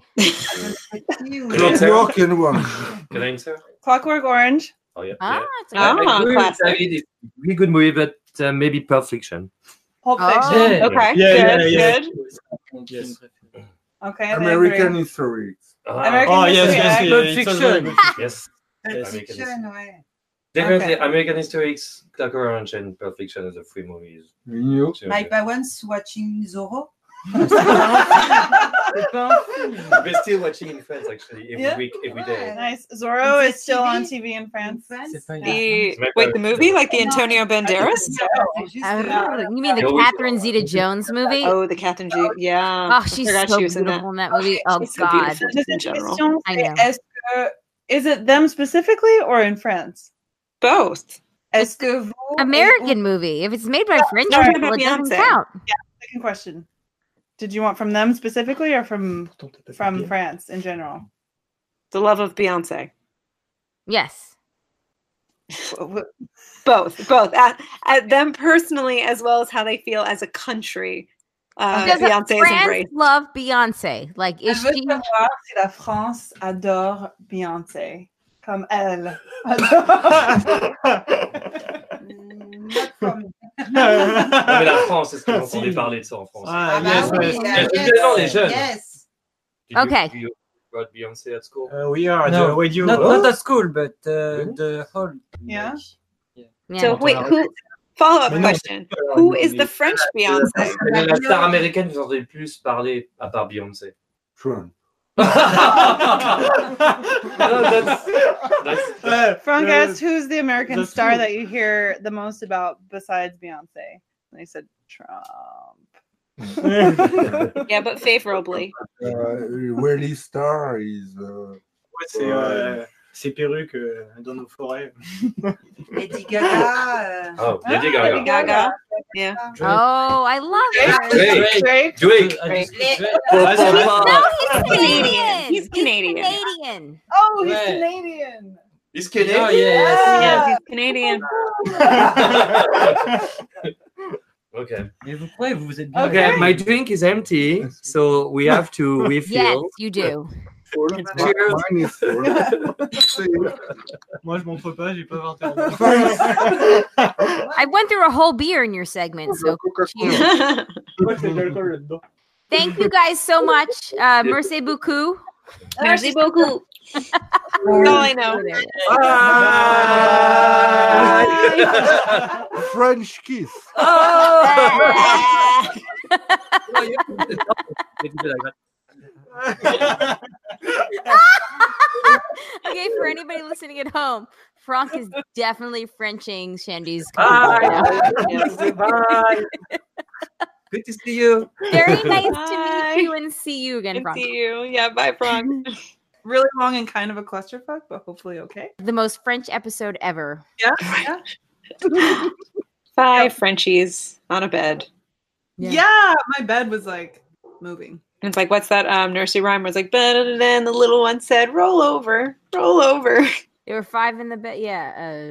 Can I answer? Clockwork Orange. Oh yeah. It's a classic. It's a really good movie, but maybe Pulp Fiction. Pulp Fiction. Okay. Good. Yes. Okay. American history. American history. Pulp Fiction. Yes. Fiction, ouais. Definitely, American History X, Clockwork Orange, and Pulp Fiction are the 3 movies. You? My parents watching Zorro. We're still watching in France, actually, every week, every day. Nice. Zorro is still on TV in France. The movie, like the Antonio Banderas? You mean the Catherine Zeta-Jones movie? Oh, the Catherine G. Yeah. Oh, she's so beautiful in that movie. Oh, She's so God. beautiful in general. I know. Is it them specifically or in France? Both. Est-ce que vous... American movie. If it's made by French No, people, about it doesn't Beyonce. count. Second question. Did you want from them specifically or from France in general? The love of Beyonce. Yes. Both. At them personally, as well as how they feel as a country. Beyonce is France embraced. love Beyonce. Like, is Je veux she? savoir si la France adore Beyoncé comme elle. Not for me. Mais la France, est-ce que vous entendez parler de ça en France? Ah, bah oui, Les jeunes. yes. Okay. Did you about Beyonce at school? We are No, the radio. not at school, but the whole. Yeah. Yeah. So wait, follow-up question. Who is the French Beyonce? La star américaine, vous entendez plus parler à part Beyoncé? Trump. Frank asked, who's the American star that you hear the most about besides Beyonce? And they said Trump. Yeah, but favorably. Really star is... Ces perruques dans nos forêts. Lady Gaga. Oh, Lady Gaga. Lady Gaga. Yeah. Oh, I love it. Drake. No, he's Canadian. He's Canadian. Canadian. Oh, he's Canadian. He's Canadian. Oh, yes. Yeah, he's Canadian. Okay. Mais vous croyez, vous êtes bien. Okay, my drink is empty, so we have to refill. Yes, you do. Cheers. Mine is full. Moi, je m'en fous pas, j'ai pas 21 ans. I went through a whole beer in your segment, so cheers. Thank you guys so much. Merci beaucoup. Merci beaucoup. That's all I know. French kiss. Okay, for anybody listening at home, Franck is definitely Frenching Shandy's. Good to see you. Very nice Bye. to meet you and see you again, Franck. See you. Yeah, bye, Frank. Really long and kind of a clusterfuck, but hopefully okay. The most French episode ever. Yeah. 5 Frenchies on a bed. Yeah, my bed was like moving. And it's like, what's that nursery rhyme where it's like, and the little one said, roll over, roll over. There were 5 in the bed. Yeah.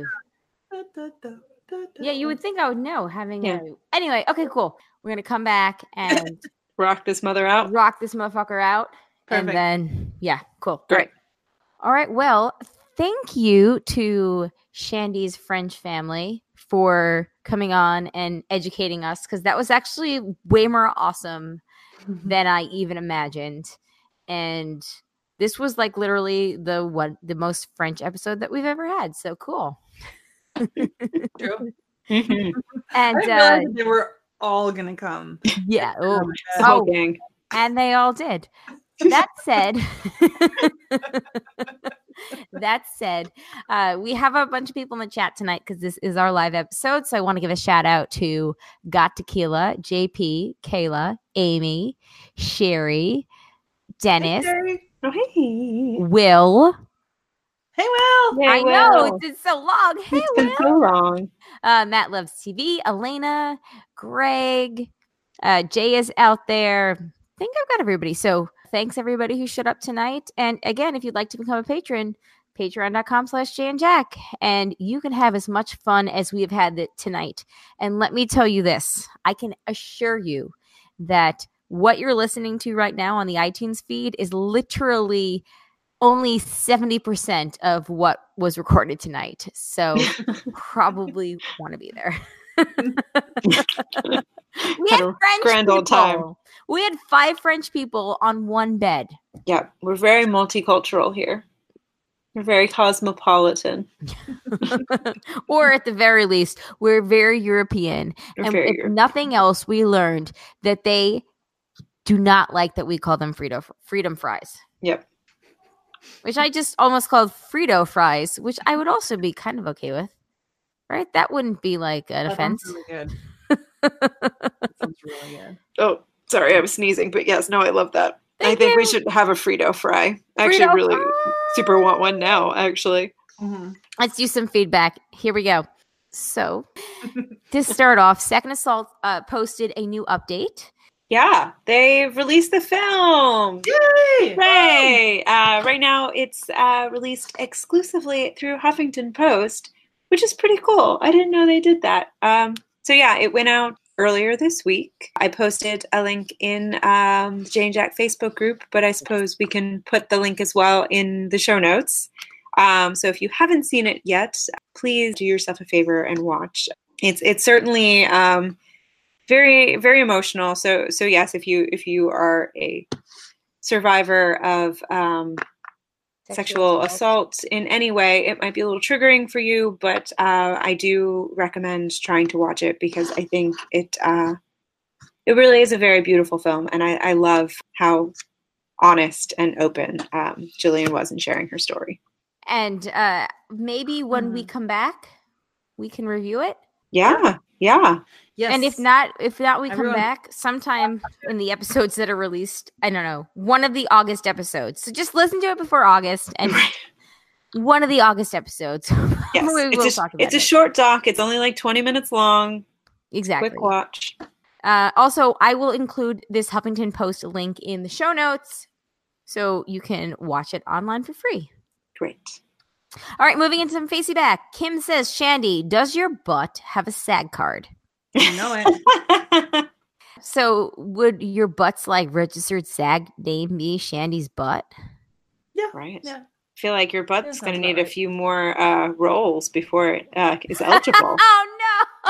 Yeah, you would think I would know having Anyway, okay, cool. We're going to come back and rock this mother out. Rock this motherfucker out. Perfect. And then, yeah, cool. Great. All right. Well, thank you to Shandy's French family for coming on and educating us, because that was actually way more awesome than I even imagined. And this was like literally the most French episode that we've ever had. So cool. True. Mm-hmm. And I didn't realize they were all gonna come. yeah. Oh, The whole gang. And they all did. That said, we have a bunch of people in the chat tonight because this is our live episode. So I want to give a shout out to Got Tequila, JP, Kayla, Amy, Sherry, Dennis, Oh, hey. Will. Hey, Will. Hey, I Will. know it's been so long. Hey, It's been Will. so long. Matt Loves TV, Elena, Greg, Jay is out there. I think I've got everybody. So thanks everybody who showed up tonight. And again, if you'd like to become a patron, patreon.com/JandJack. And you can have as much fun as we have had tonight. And let me tell you this, I can assure you that what you're listening to right now on the iTunes feed is literally only 70% of what was recorded tonight. So probably want to be there. We had French grand old time. people. We had 5 French people on one bed. Yeah, we're very multicultural here. We're very cosmopolitan. Or at the very least, we're very European. We're And very if European. nothing else, we learned that they do not like that we call them freedom fries. Yep. Which I just almost called Frito fries, which I would also be kind of okay with. Right? That wouldn't be like an offense. Sounds really good. That sounds really good. Oh, sorry, I was sneezing, but yes, no, I love that. Thank I think we you. should have a Frito fry. I actually Frito really fry! super want one now, actually. Mm-hmm. Let's do some feedback. Here we go. So, to start off, Second Assault posted a new update. Yeah, they released the film. Yay! Hooray! Right now, it's released exclusively through Huffington Post, which is pretty cool. I didn't know they did that. So yeah, it went out earlier this week. I posted a link in the Jane Jack Facebook group, but I suppose we can put the link as well in the show notes. So if you haven't seen it yet, please do yourself a favor and watch. It's certainly very, very emotional. So yes, if you are a survivor of sexual assault in any way, it might be a little triggering for you, but I do recommend trying to watch it because I think it really is a very beautiful film, and I love how honest and open Jillian was in sharing her story. And maybe when we come back, we can review it. Yeah. Yes. And if not, we come Everyone- back sometime in the episodes that are released. I don't know, one of the August episodes. So just listen to it before August, and one of the August episodes. Yes, we will talk about it's a it. short doc. It's only like 20 minutes long. Exactly. Quick watch. Also, I will include this Huffington Post link in the show notes, so you can watch it online for free. Great. All right, moving into some facey back. Kim says, Shandy, does your butt have a SAG card? You know it. So would your butt's like registered SAG name be Shandy's butt? Yeah. Right. Yeah. I feel like your butt's That going to sounds need about a right. few more rolls before it is eligible. Oh no!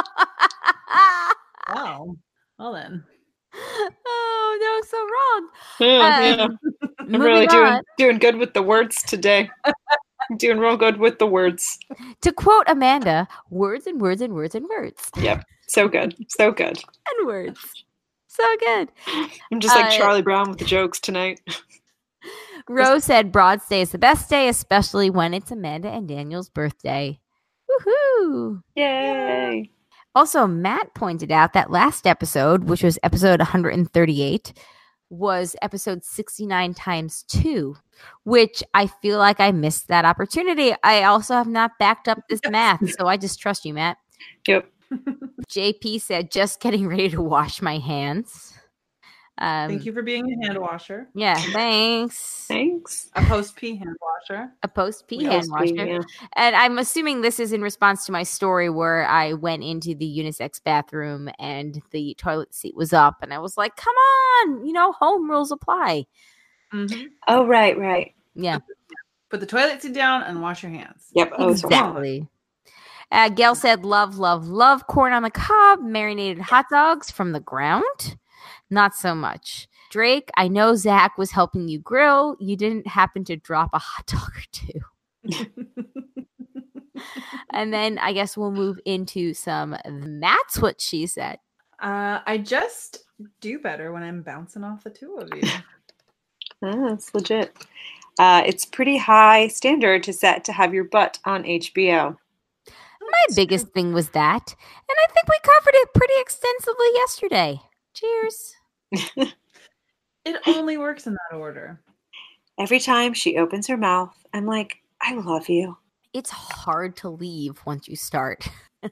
Wow. Well then. Oh no, so wrong. Yeah. I'm Moving really on. doing good with the words today. I'm doing real good with the words. To quote Amanda, words and words and words and words Yep. So good. So good. and words. So good. I'm just like Uh, Charlie Brown with the jokes tonight. Rose said Broad's Day is the best day, especially when it's Amanda and Daniel's birthday. Woohoo! Yay. Also, Matt pointed out that last episode, which was episode 138, was episode 69 times 2, which I feel like I missed that opportunity. I also have not backed up this math, so I just trust you, Matt. Yep. JP said, just getting ready to wash my hands. Thank you for being a hand washer. Yeah, thanks. Thanks. A post pee hand washer. A post-pee We hand washer. Yeah. And I'm assuming this is in response to my story where I went into the unisex bathroom and the toilet seat was up. And I was like, come on, home rules apply. Mm-hmm. Oh, right. Yeah, Put the toilet seat down and wash your hands. Yep. Oh, it's wrong. exactly. Gail said, love, love, love corn on the cob, marinated hot dogs from the ground. Not so much. Drake, I know Zach was helping you grill. You didn't happen to drop a hot dog or two. And then I guess we'll move into some That's What She Said. I just do better when I'm bouncing off the two of you. That's legit. It's pretty high standard to set to have your butt on HBO. My biggest thing was that. And I think we covered it pretty extensively yesterday. Cheers. It only works in that order. Every time she opens her mouth, I'm like, I love you. It's hard to leave once you start.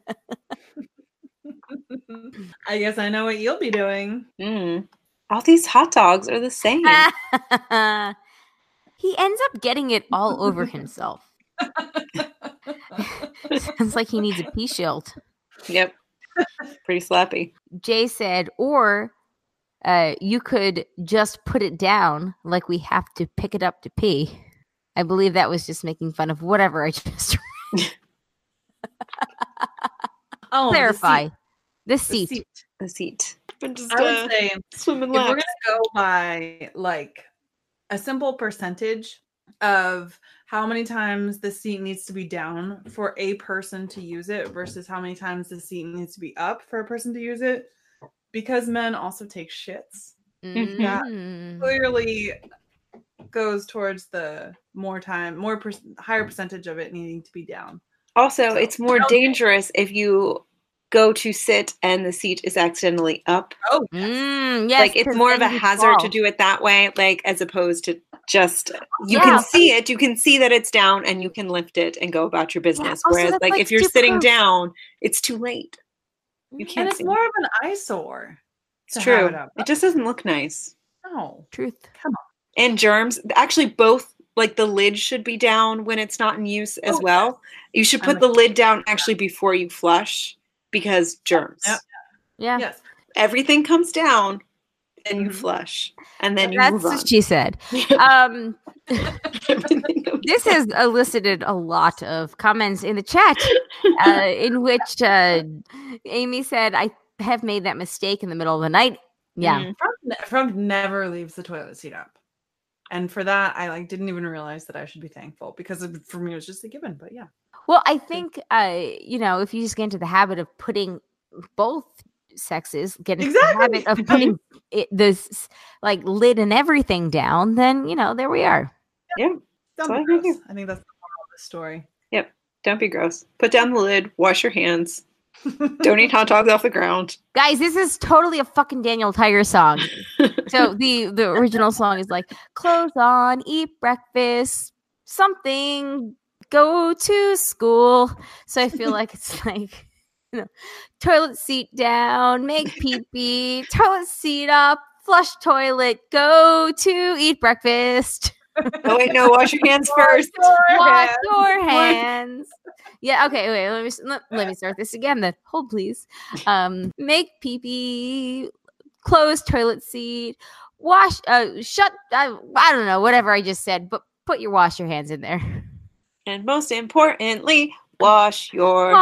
I guess I know what you'll be doing. All these hot dogs are the same. He ends up getting it all over himself. Sounds like he needs a pee shield. Yep. Pretty slappy. Jay said, or you could just put it down like we have to pick it up to pee. I believe that was just making fun of whatever I just Oh, clarify. The The seat. seat. The seat. I'm just I would say swimming if we're laps. gonna go by like a simple percentage, of how many times the seat needs to be down for a person to use it versus how many times the seat needs to be up for a person to use it, because men also take shits. That clearly goes towards the higher percentage of it needing to be down. Also, it's more dangerous if you go to sit and the seat is accidentally up. Oh, yes. Yes, Like, it's more of a hazard to do it that way, like, as opposed to just, you can see it, you can see that it's down, and you can lift it and go about your business. Whereas, like, if you're sitting down, it's too late. You can't. And it's more of an eyesore. It's true. It just doesn't look nice. No. Truth. Come on. And germs. Actually, both, like, the lid should be down when it's not in use as well. You should put the lid down actually before you flush, because germs. Yeah. Yes. Everything comes down, then you flush, and then you move on. That's what she said. This has elicited a lot of comments in the chat, in which Amy said, "I have made that mistake in the middle of the night." Yeah, Frank never leaves the toilet seat up, and for that, I didn't even realize that I should be thankful, because for me it was just a given. But yeah. Well, I think if you just get into the habit of putting both sexes get into the habit of putting this lid and everything down, then there we are. Yeah. Don't be gross. I think that's the moral of the story. Yep. Don't be gross. Put down the lid. Wash your hands. Don't eat hot dogs off the ground. Guys, this is totally a fucking Daniel Tiger song. So the original song is like, clothes on, eat breakfast, something, go to school. So I feel like it's like, toilet seat down, make pee-pee, toilet seat up, flush toilet, go to eat breakfast. Oh wait, no, wash your hands first. Wash your hands. Yeah, okay, wait, let me start this again then. Hold please. Make pee-pee, close toilet seat, wash shut I don't know, whatever I just said, but wash your hands in there. And most importantly, wash your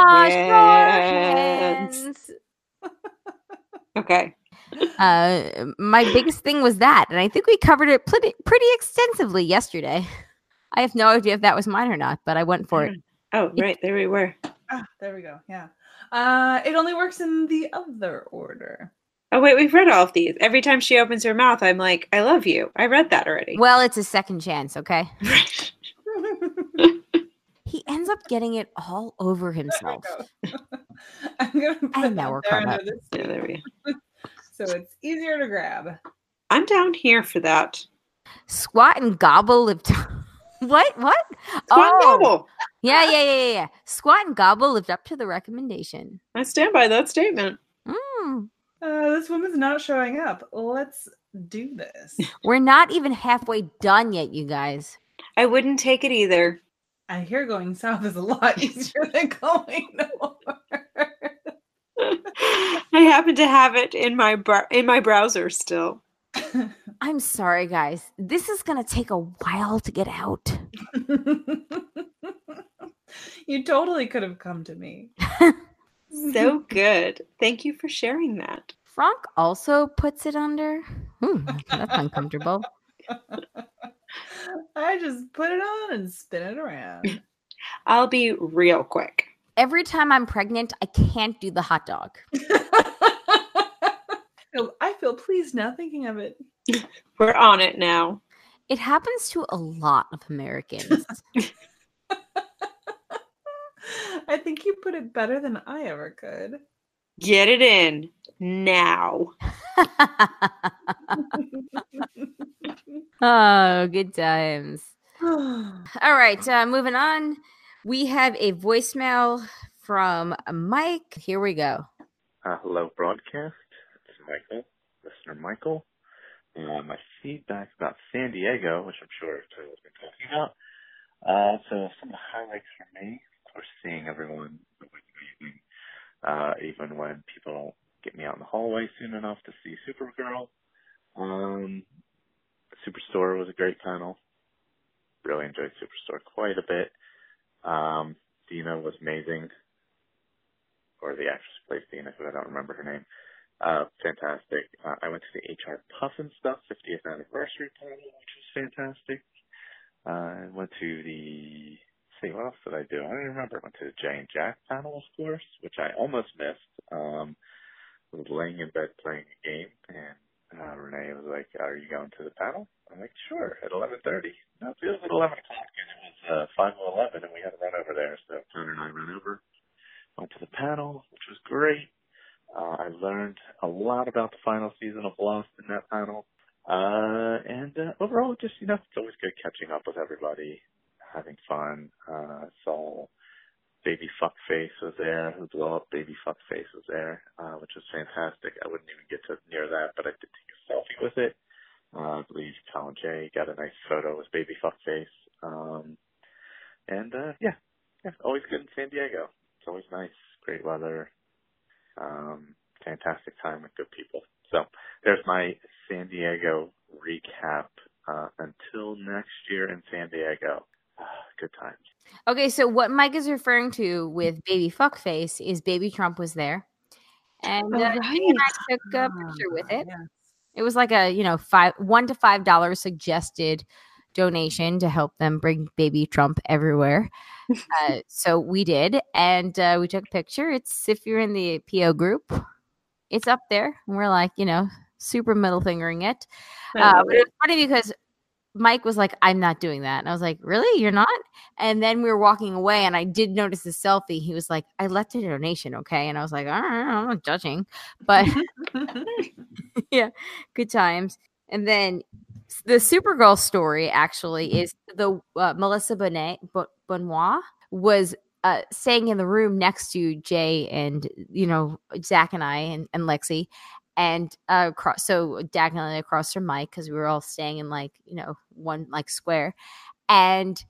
hands. Okay. My biggest thing was that, and I think we covered it pretty extensively yesterday. I have no idea if that was mine or not, but I went for it. Oh, right. There we were. There we go. Yeah. It only works in the other order. Oh, wait. We've read all of these. Every time she opens her mouth, I'm like, I love you. I read that already. Well, it's a second chance, okay? He ends up getting it all over himself. And now we're caught up. Yeah, there we go. So it's easier to grab. I'm down here for that. Squat and gobble lived. What? Squat and gobble. Yeah. Squat and gobble lived up to the recommendation. I stand by that statement. This woman's not showing up. Let's do this. We're not even halfway done yet, you guys. I wouldn't take it either. I hear going south is a lot easier than going north. I happen to have it in my browser still. I'm sorry, guys. This is going to take a while to get out. You totally could have come to me. So good. Thank you for sharing that. Frank also puts it under. That's uncomfortable. I just put it on and spin it around. I'll be real quick. Every time I'm pregnant, I can't do the hot dog. I feel pleased now thinking of it. We're on it now. It happens to a lot of Americans. I think you put it better than I ever could. Get it in now. Oh, good times. All right, moving on. We have a voicemail from Mike. Here we go. Hello, broadcast. It's Michael, listener Michael. My feedback about San Diego, which I'm sure Taylor's been talking about. So some of the highlights for me, of course, seeing everyone was amazing. Even when people don't get me out in the hallway soon enough to see Supergirl. Superstore was a great panel. Really enjoyed Superstore quite a bit. Dina was amazing. Or the actress who plays Dina, who I don't remember her name. Fantastic. I went to the HR Puffin Stuff 50th anniversary panel, which was fantastic. I went to the, what else did I do? I don't even remember. I went to the Jay and Jack panel, of course, which I almost missed. I was laying in bed playing a game, and Renee was like, "Are you going to the panel?" I'm like, "Sure," at 11:30. No, it was at 11 o'clock, and it was 5:11, and we had to run over there. So Connor and I ran over, went to the panel, which was great. I learned a lot about the final season of Lost in that panel. And overall, just, it's always good catching up with everybody, having fun. Saw Baby Fuckface was there, who blew up Baby Fuckface was there, which was fantastic. I wouldn't even get to near that, but I did take a selfie with it. I believe Colin J got a nice photo with Baby Fuckface. Yeah, always good in San Diego. It's always nice, great weather, fantastic time with good people. So there's my San Diego recap. Until next year in San Diego, good times. Okay, so what Mike is referring to with Baby Fuckface is Baby Trump was there, and Jay and I took a picture with it. Yes. It was like a $1 to $5 suggested donation to help them bring Baby Trump everywhere. So we did, and we took a picture. It's, if you're in the PO group, it's up there. And we're like, super middle fingering it. But it was funny because Mike was like, "I'm not doing that." And I was like, "Really? You're not?" And then we were walking away, and I did notice the selfie. He was like, "I left a donation, okay?" And I was like, "All right, I'm not judging." But yeah, good times. And then the Supergirl story actually is the Melissa Benoit was staying in the room next to Jay and, Zach and I and Lexi. And so diagonally across from Mike, because we were all staying in one square. And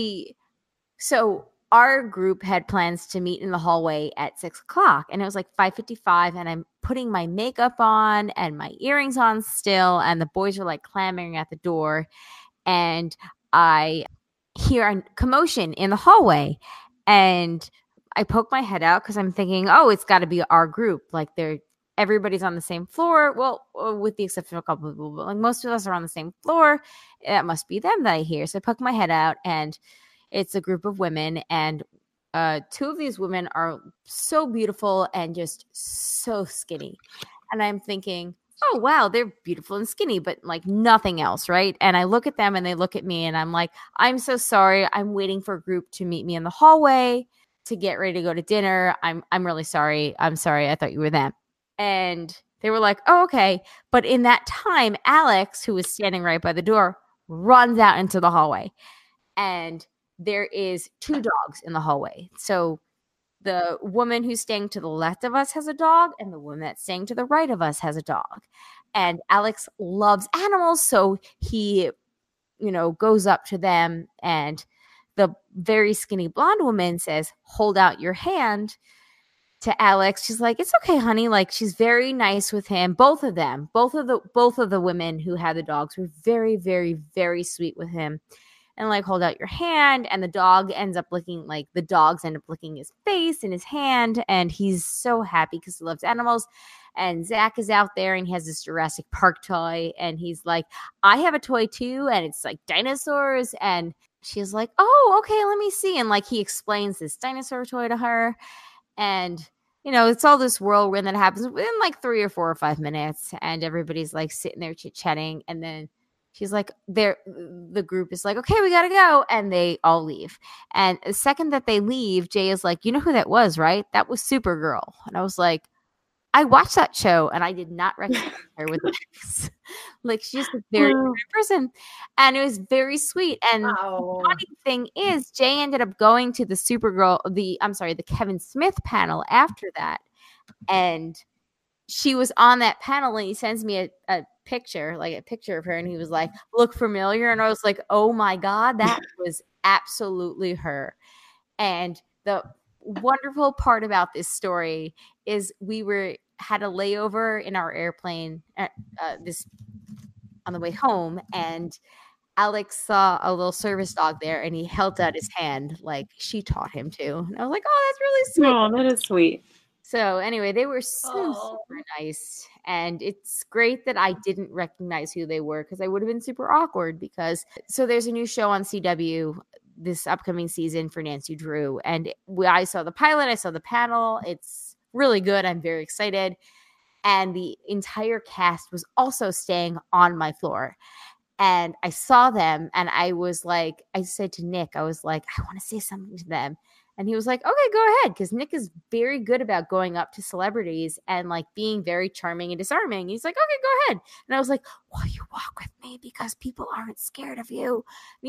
so our group had plans to meet in the hallway at 6:00, and it was 5:55, and I'm putting my makeup on and my earrings on still, and the boys are clamoring at the door, and I hear a commotion in the hallway, and I poke my head out because I'm thinking, oh, it's got to be our group. Everybody's on the same floor. Well, with the exception of a couple of people, but most of us are on the same floor. That must be them that I hear. So I poke my head out, and it's a group of women, and two of these women are so beautiful and just so skinny. And I'm thinking, oh, wow, they're beautiful and skinny, but nothing else, right? And I look at them and they look at me, and I'm like, "I'm so sorry. I'm waiting for a group to meet me in the hallway to get ready to go to dinner. I'm really sorry. I'm sorry. I thought you were them." And they were like, "Oh, okay." But in that time, Alex, who was standing right by the door, runs out into the hallway. And there is 2 dogs in the hallway. So the woman who's staying to the left of us has a dog, and the woman that's staying to the right of us has a dog. And Alex loves animals, so he, goes up to them, and the very skinny blonde woman says, "Hold out your hand," to Alex. She's like, "It's okay, honey." She's very nice with him. Both of them, both of the women who had the dogs were very, very, very sweet with him. And hold out your hand, and the dogs end up licking his face and his hand, and he's so happy because he loves animals. And Zach is out there, and he has this Jurassic Park toy, and he's like, "I have a toy too, and it's dinosaurs." And she's like, "Oh, okay, let me see." And he explains this dinosaur toy to her, and it's all this whirlwind that happens within 3 or 4 or 5 minutes, and everybody's sitting there chit-chatting, and then she's like, the group is like, "Okay, we gotta go," and they all leave. And the second that they leave, Jay is like, "You know who that was, right? That was Supergirl." And I was like, "I watched that show, and I did not recognize her with this." She's just a very different person, and it was very sweet. And the funny thing is, Jay ended up going to the Kevin Smith panel after that, and she was on that panel, and he sends me a picture, a picture of her, and he was like, "Look familiar?" And I was like, "Oh my God, that was absolutely her." And the wonderful part about this story is we had a layover in our airplane on the way home, and Alex saw a little service dog there, and he held out his hand like she taught him to. And I was like, "Oh, that's really sweet." Oh, that is sweet. So anyway, they were super nice. And it's great that I didn't recognize who they were because I would have been super awkward so there's a new show on CW this upcoming season for Nancy Drew. And I saw the pilot, I saw the panel. It's really good. I'm very excited. And the entire cast was also staying on my floor. And I saw them and I was like, I said to Nick, I was like, I want to say something to them. And he was like, okay, go ahead. Because Nick is very good about going up to celebrities and like being very charming and disarming. He's like, okay, go ahead. And I was like, will you walk with me? Because people aren't scared of you.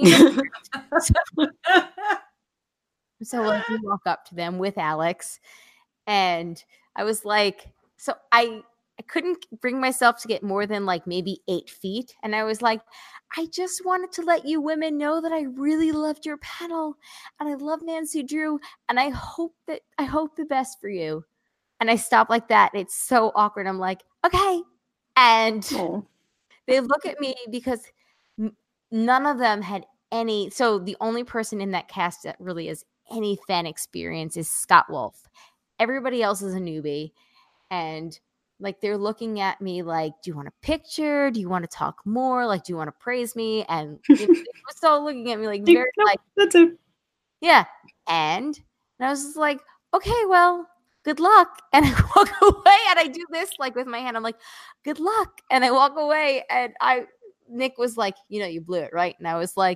So like, we walk up to them with Alex. And I was like, so I couldn't bring myself to get more than like maybe 8 feet. And I was like, I just wanted to let you women know that I really loved your panel and I love Nancy Drew and I hope the best for you. And I stopped like that. It's so awkward. I'm like, okay. And they look at me because none of them had any. So the only person in that cast that really has any fan experience is Scott Wolf. Everybody else is a newbie. And like, they're looking at me like, do you want a picture? Do you want to talk more? Like, do you want to praise me? And they were so looking at me like, very like, that's it. Yeah. And I was just like, okay, well, good luck. And I walk away and I do this like with my hand. I'm like, good luck. And I walk away and Nick was like, you blew it, right? And I was like,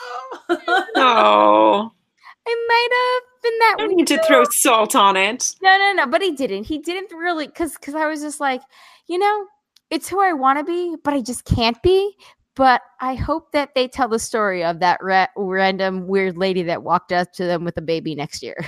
oh. I might have been that. I don't need to throw salt on it. No. But he didn't. He didn't really, because I was just like, it's who I want to be, but I just can't be. But I hope that they tell the story of that random weird lady that walked up to them with a baby next year.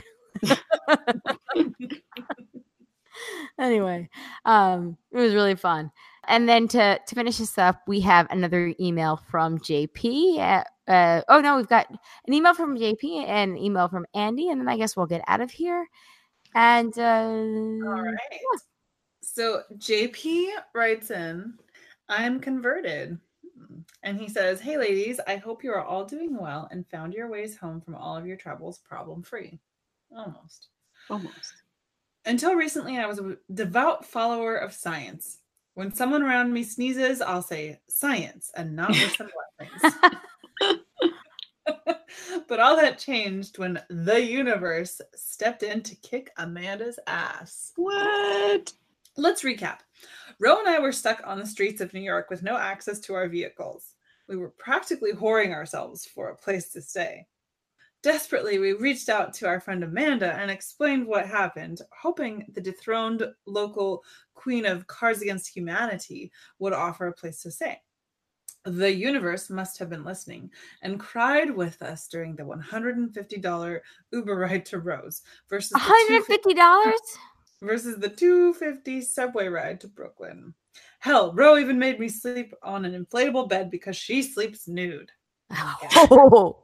Anyway, it was really fun. And then to finish this up, we have another email from JP. We've got an email from JP and an email from Andy, and then I guess we'll get out of here. And all right. Yeah. So JP writes in, I'm converted. And he says, hey, ladies, I hope you are all doing well and found your ways home from all of your travels problem-free. Almost. Until recently, I was a devout follower of science. When someone around me sneezes, I'll say science and not with some blessings. But all that changed when the universe stepped in to kick Amanda's ass. What? Let's recap. Ro and I were stuck on the streets of New York with no access to our vehicles. We were practically whoring ourselves for a place to stay. Desperately, we reached out to our friend Amanda and explained what happened, hoping the dethroned local queen of Cards Against Humanity would offer a place to stay. The universe must have been listening and cried with us during the $150 Uber ride to Rose versus $150 versus the $250 subway ride to Brooklyn. Hell, Ro even made me sleep on an inflatable bed because she sleeps nude. Oh.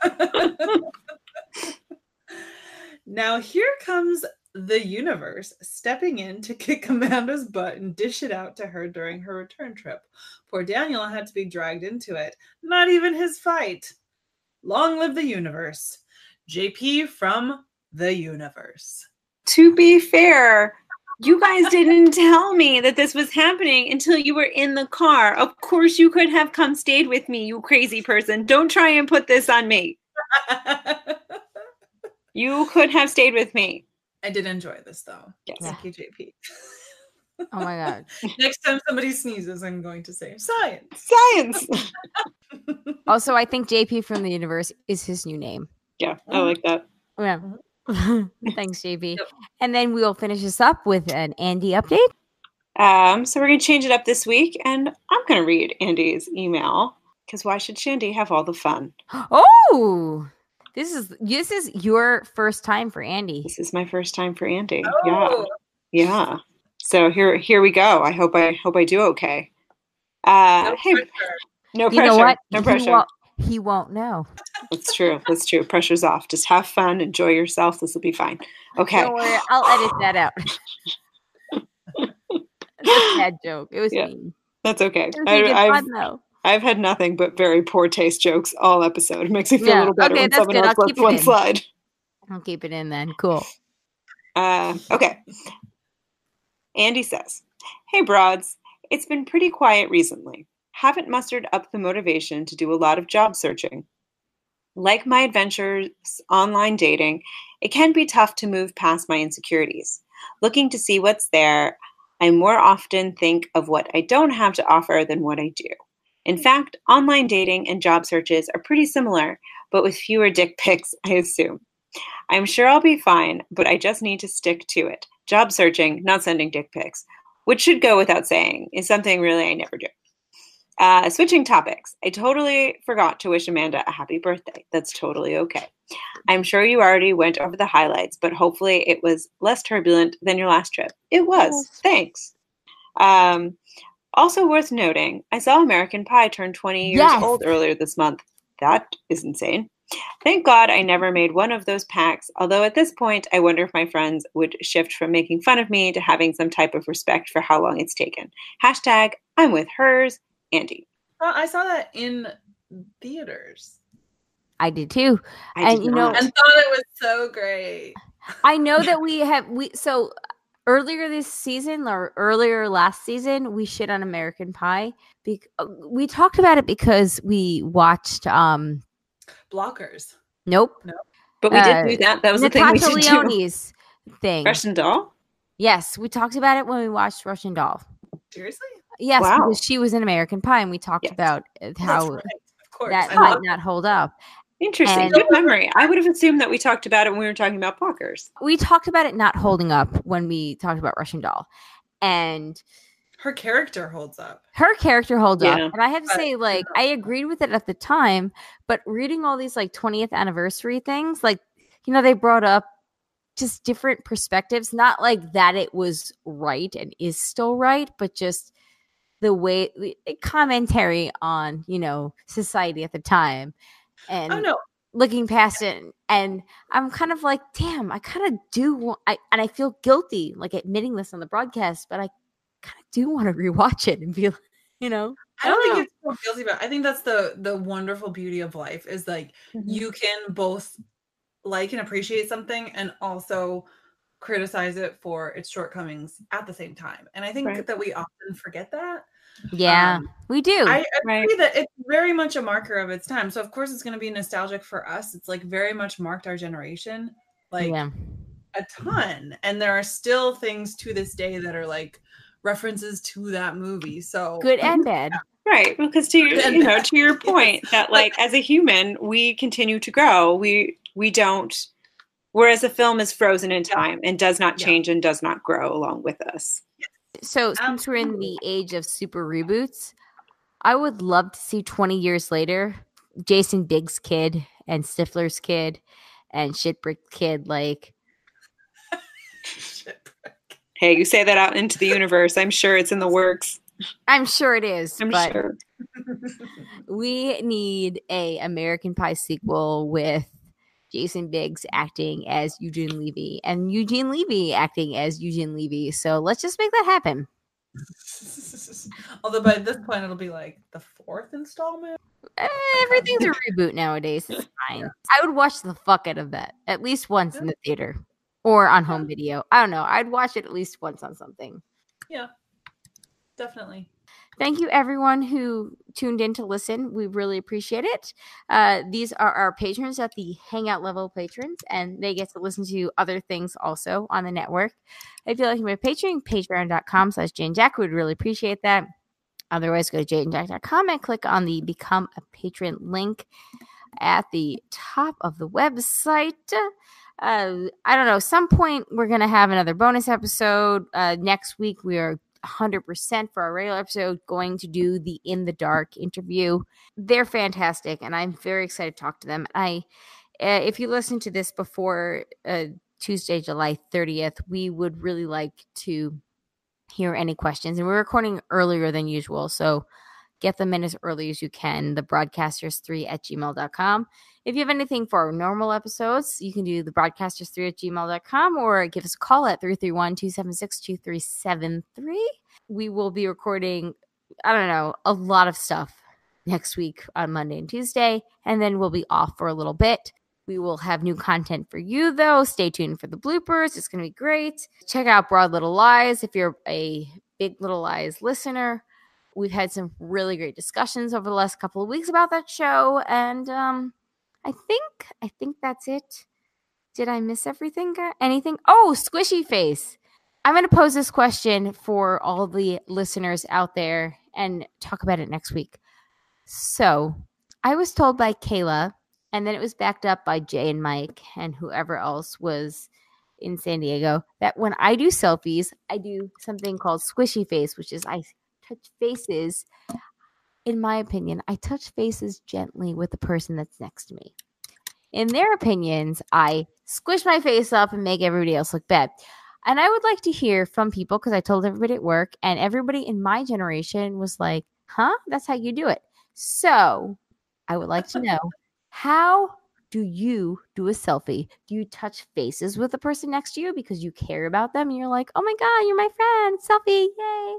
Now here comes the universe stepping in to kick Amanda's butt and dish it out to her during her return trip. Poor Daniel had to be dragged into it. Not even his fight. Long live the universe. JP from the universe. To be fair, you guys didn't tell me that this was happening until you were in the car. Of course you could have come stayed with me, you crazy person. Don't try and put this on me. You could have stayed with me. I did enjoy this, though. Yes. Thank you, JP. Oh, my God. Next time somebody sneezes, I'm going to say, science. Science! Also, I think JP from the universe is his new name. Yeah, I like that. Yeah. Thanks, JP. Yep. And then we'll finish this up with an Andy update. So we're going to change it up this week, and I'm going to read Andy's email, because why should Shandy have all the fun? Oh! This is your first time for Andy. This is my first time for Andy. Oh. Yeah. So here we go. I hope I do okay. No pressure. You know what? No pressure. He won't know. That's true. Pressure's off. Just have fun. Enjoy yourself. This will be fine. Okay. Don't worry. I'll edit that out. That's a bad joke. It was mean. That's okay. I've had nothing but very poor taste jokes all episode. It makes me feel a little better when someone else lets one slide. I'll keep it in then. Cool. Okay. Andy says, "Hey, broads. It's been pretty quiet recently. Haven't mustered up the motivation to do a lot of job searching. Like my adventures online dating, it can be tough to move past my insecurities. Looking to see what's there, I more often think of what I don't have to offer than what I do. In fact, online dating and job searches are pretty similar, but with fewer dick pics, I assume. I'm sure I'll be fine, but I just need to stick to it. Job searching, not sending dick pics, which should go without saying, is something really I never do. Switching topics. I totally forgot to wish Amanda a happy birthday. That's totally okay. I'm sure you already went over the highlights, but hopefully it was less turbulent than your last trip. It was. Thanks. Also worth noting, I saw American Pie turn 20 years old earlier this month. That is insane. Thank God I never made one of those packs, although at this point I wonder if my friends would shift from making fun of me to having some type of respect for how long it's taken. Hashtag I'm with hers, Andy. I saw that in theaters. I did too. And thought it was so great. I know that so earlier this season or earlier last season, we shit on American Pie. We talked about it because we watched Blockers. Nope. But we did do that. That was the thing we should Leone's thing. Russian Doll? Yes, we talked about it when we watched Russian Doll. Seriously? Yes, because she was in American Pie, and we talked about how that might not hold up. Interesting. Good memory. I would have assumed that we talked about it when we were talking about Blockers. We talked about it not holding up when we talked about Russian Doll. And her character holds up. Her character holds up. And I have to say, like, I agreed with it at the time, but reading all these, like, 20th anniversary things, like, you know, they brought up just different perspectives. Not like that it was right and is still right, but just the way commentary on, you know, society at the time and looking past it. And I'm kind of like, damn, I kind of do. And I feel guilty, like admitting this on the broadcast, but I kind of do want to rewatch it and be, you know, I don't think you feel guilty about it. I think that's the wonderful beauty of life is like you can both like and appreciate something and also criticize it for its shortcomings at the same time. And I think that we often forget that. Yeah, we do. I agree that it's very much a marker of its time. So of course it's going to be nostalgic for us. It's like very much marked our generation, like a ton. And there are still things to this day that are like references to that movie. So good and bad. Right. Because to your point that like as a human, we continue to grow. We don't, whereas a film is frozen in time and does not change and does not grow along with us. So since we're in the age of super reboots, I would love to see 20 years later, Jason Biggs' kid and Stifler's kid and Shitbrick kid, like. Hey, you say that out into the universe. I'm sure it's in the works. I'm sure it is. I'm sure. We need a American Pie sequel with Jason Biggs acting as Eugene Levy and Eugene Levy acting as Eugene Levy. So let's just make that happen. Although by this point it'll be like the 4th installment. Everything's a reboot nowadays. It's fine. I would watch the fuck out of that at least once in the theater or on home video. I don't know. I'd watch it at least once on something. Yeah, definitely. Thank you, everyone who tuned in to listen. We really appreciate it. These are our patrons at the Hangout level patrons, and they get to listen to other things also on the network. If you like my Patreon, patreon.com/JaneJack. We'd really appreciate that. Otherwise, go to janejack.com and click on the Become a Patron link at the top of the website. I don't know. Some point we're going to have another bonus episode. Next week, we are 100% for our regular episode going to do the In the Dark interview. They're fantastic, and I'm very excited to talk to them. If you listen to this before Tuesday, July 30th, we would really like to hear any questions. And we're recording earlier than usual, so get them in as early as you can. Thebroadcasters3@gmail.com. If you have anything for our normal episodes, you can do thebroadcasters3@gmail.com or give us a call at 331-276-2373. We will be recording, I don't know, a lot of stuff next week on Monday and Tuesday, and then we'll be off for a little bit. We will have new content for you, though. Stay tuned for the bloopers. It's going to be great. Check out Broad Little Lies if you're a Big Little Lies listener. We've had some really great discussions over the last couple of weeks about that show. And I think that's it. Did I miss everything? Anything? Oh, Squishy Face. I'm going to pose this question for all the listeners out there and talk about it next week. So I was told by Kayla, and then it was backed up by Jay and Mike and whoever else was in San Diego, that when I do selfies, I do something called Squishy Face, which is I touch faces. In my opinion, I touch faces gently with the person that's next to me. In their opinions, I squish my face up and make everybody else look bad. And I would like to hear from people, because I told everybody at work, and everybody in my generation was like, huh? That's how you do it. So I would like to know, how do you do a selfie? Do you touch faces with the person next to you because you care about them and you're like, oh my God, you're my friend, selfie, yay?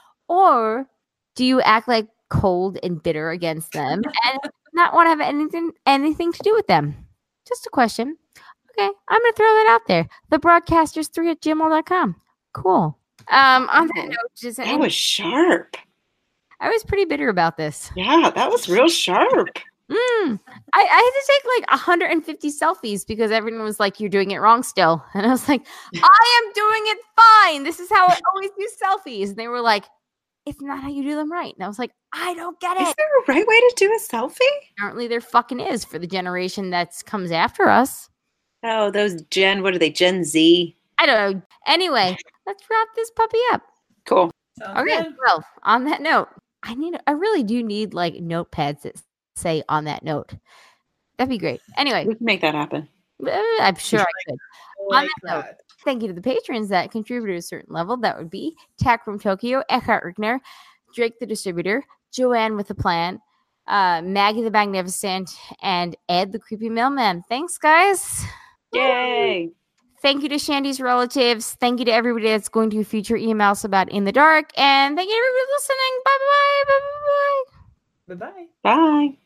Or do you act like cold and bitter against them and not want to have anything to do with them? Just a question. Okay, I'm going to throw that out there. Thebroadcasters3@gmail.com. Cool. On that note, that was sharp. I was pretty bitter about this. Yeah, that was real sharp. I had to take like 150 selfies because everyone was like, you're doing it wrong still. And I was like, I am doing it fine. This is how I always do selfies. And they were like, it's not how you do them right. And I was like, I don't get it. Is there a right way to do a selfie? Apparently there fucking is for the generation that comes after us. Oh, those what are they, Gen Z? I don't know. Anyway, let's wrap this puppy up. Cool. Okay, well, on that note, I really do need like notepads that say on that note. That'd be great. Anyway. We can make that happen. I'm sure I could. On that note, thank you to the patrons that contribute at a certain level. That would be Tack from Tokyo, Eckhart Rickner, Drake the Distributor, Joanne with a Plan, Maggie the Magnificent, and Ed the Creepy Mailman. Thanks, guys. Yay. Thank you to Shandy's relatives. Thank you to everybody that's going to future emails about In the Dark. And thank you to everybody listening. Bye-bye. Bye-bye. Bye-bye. Bye.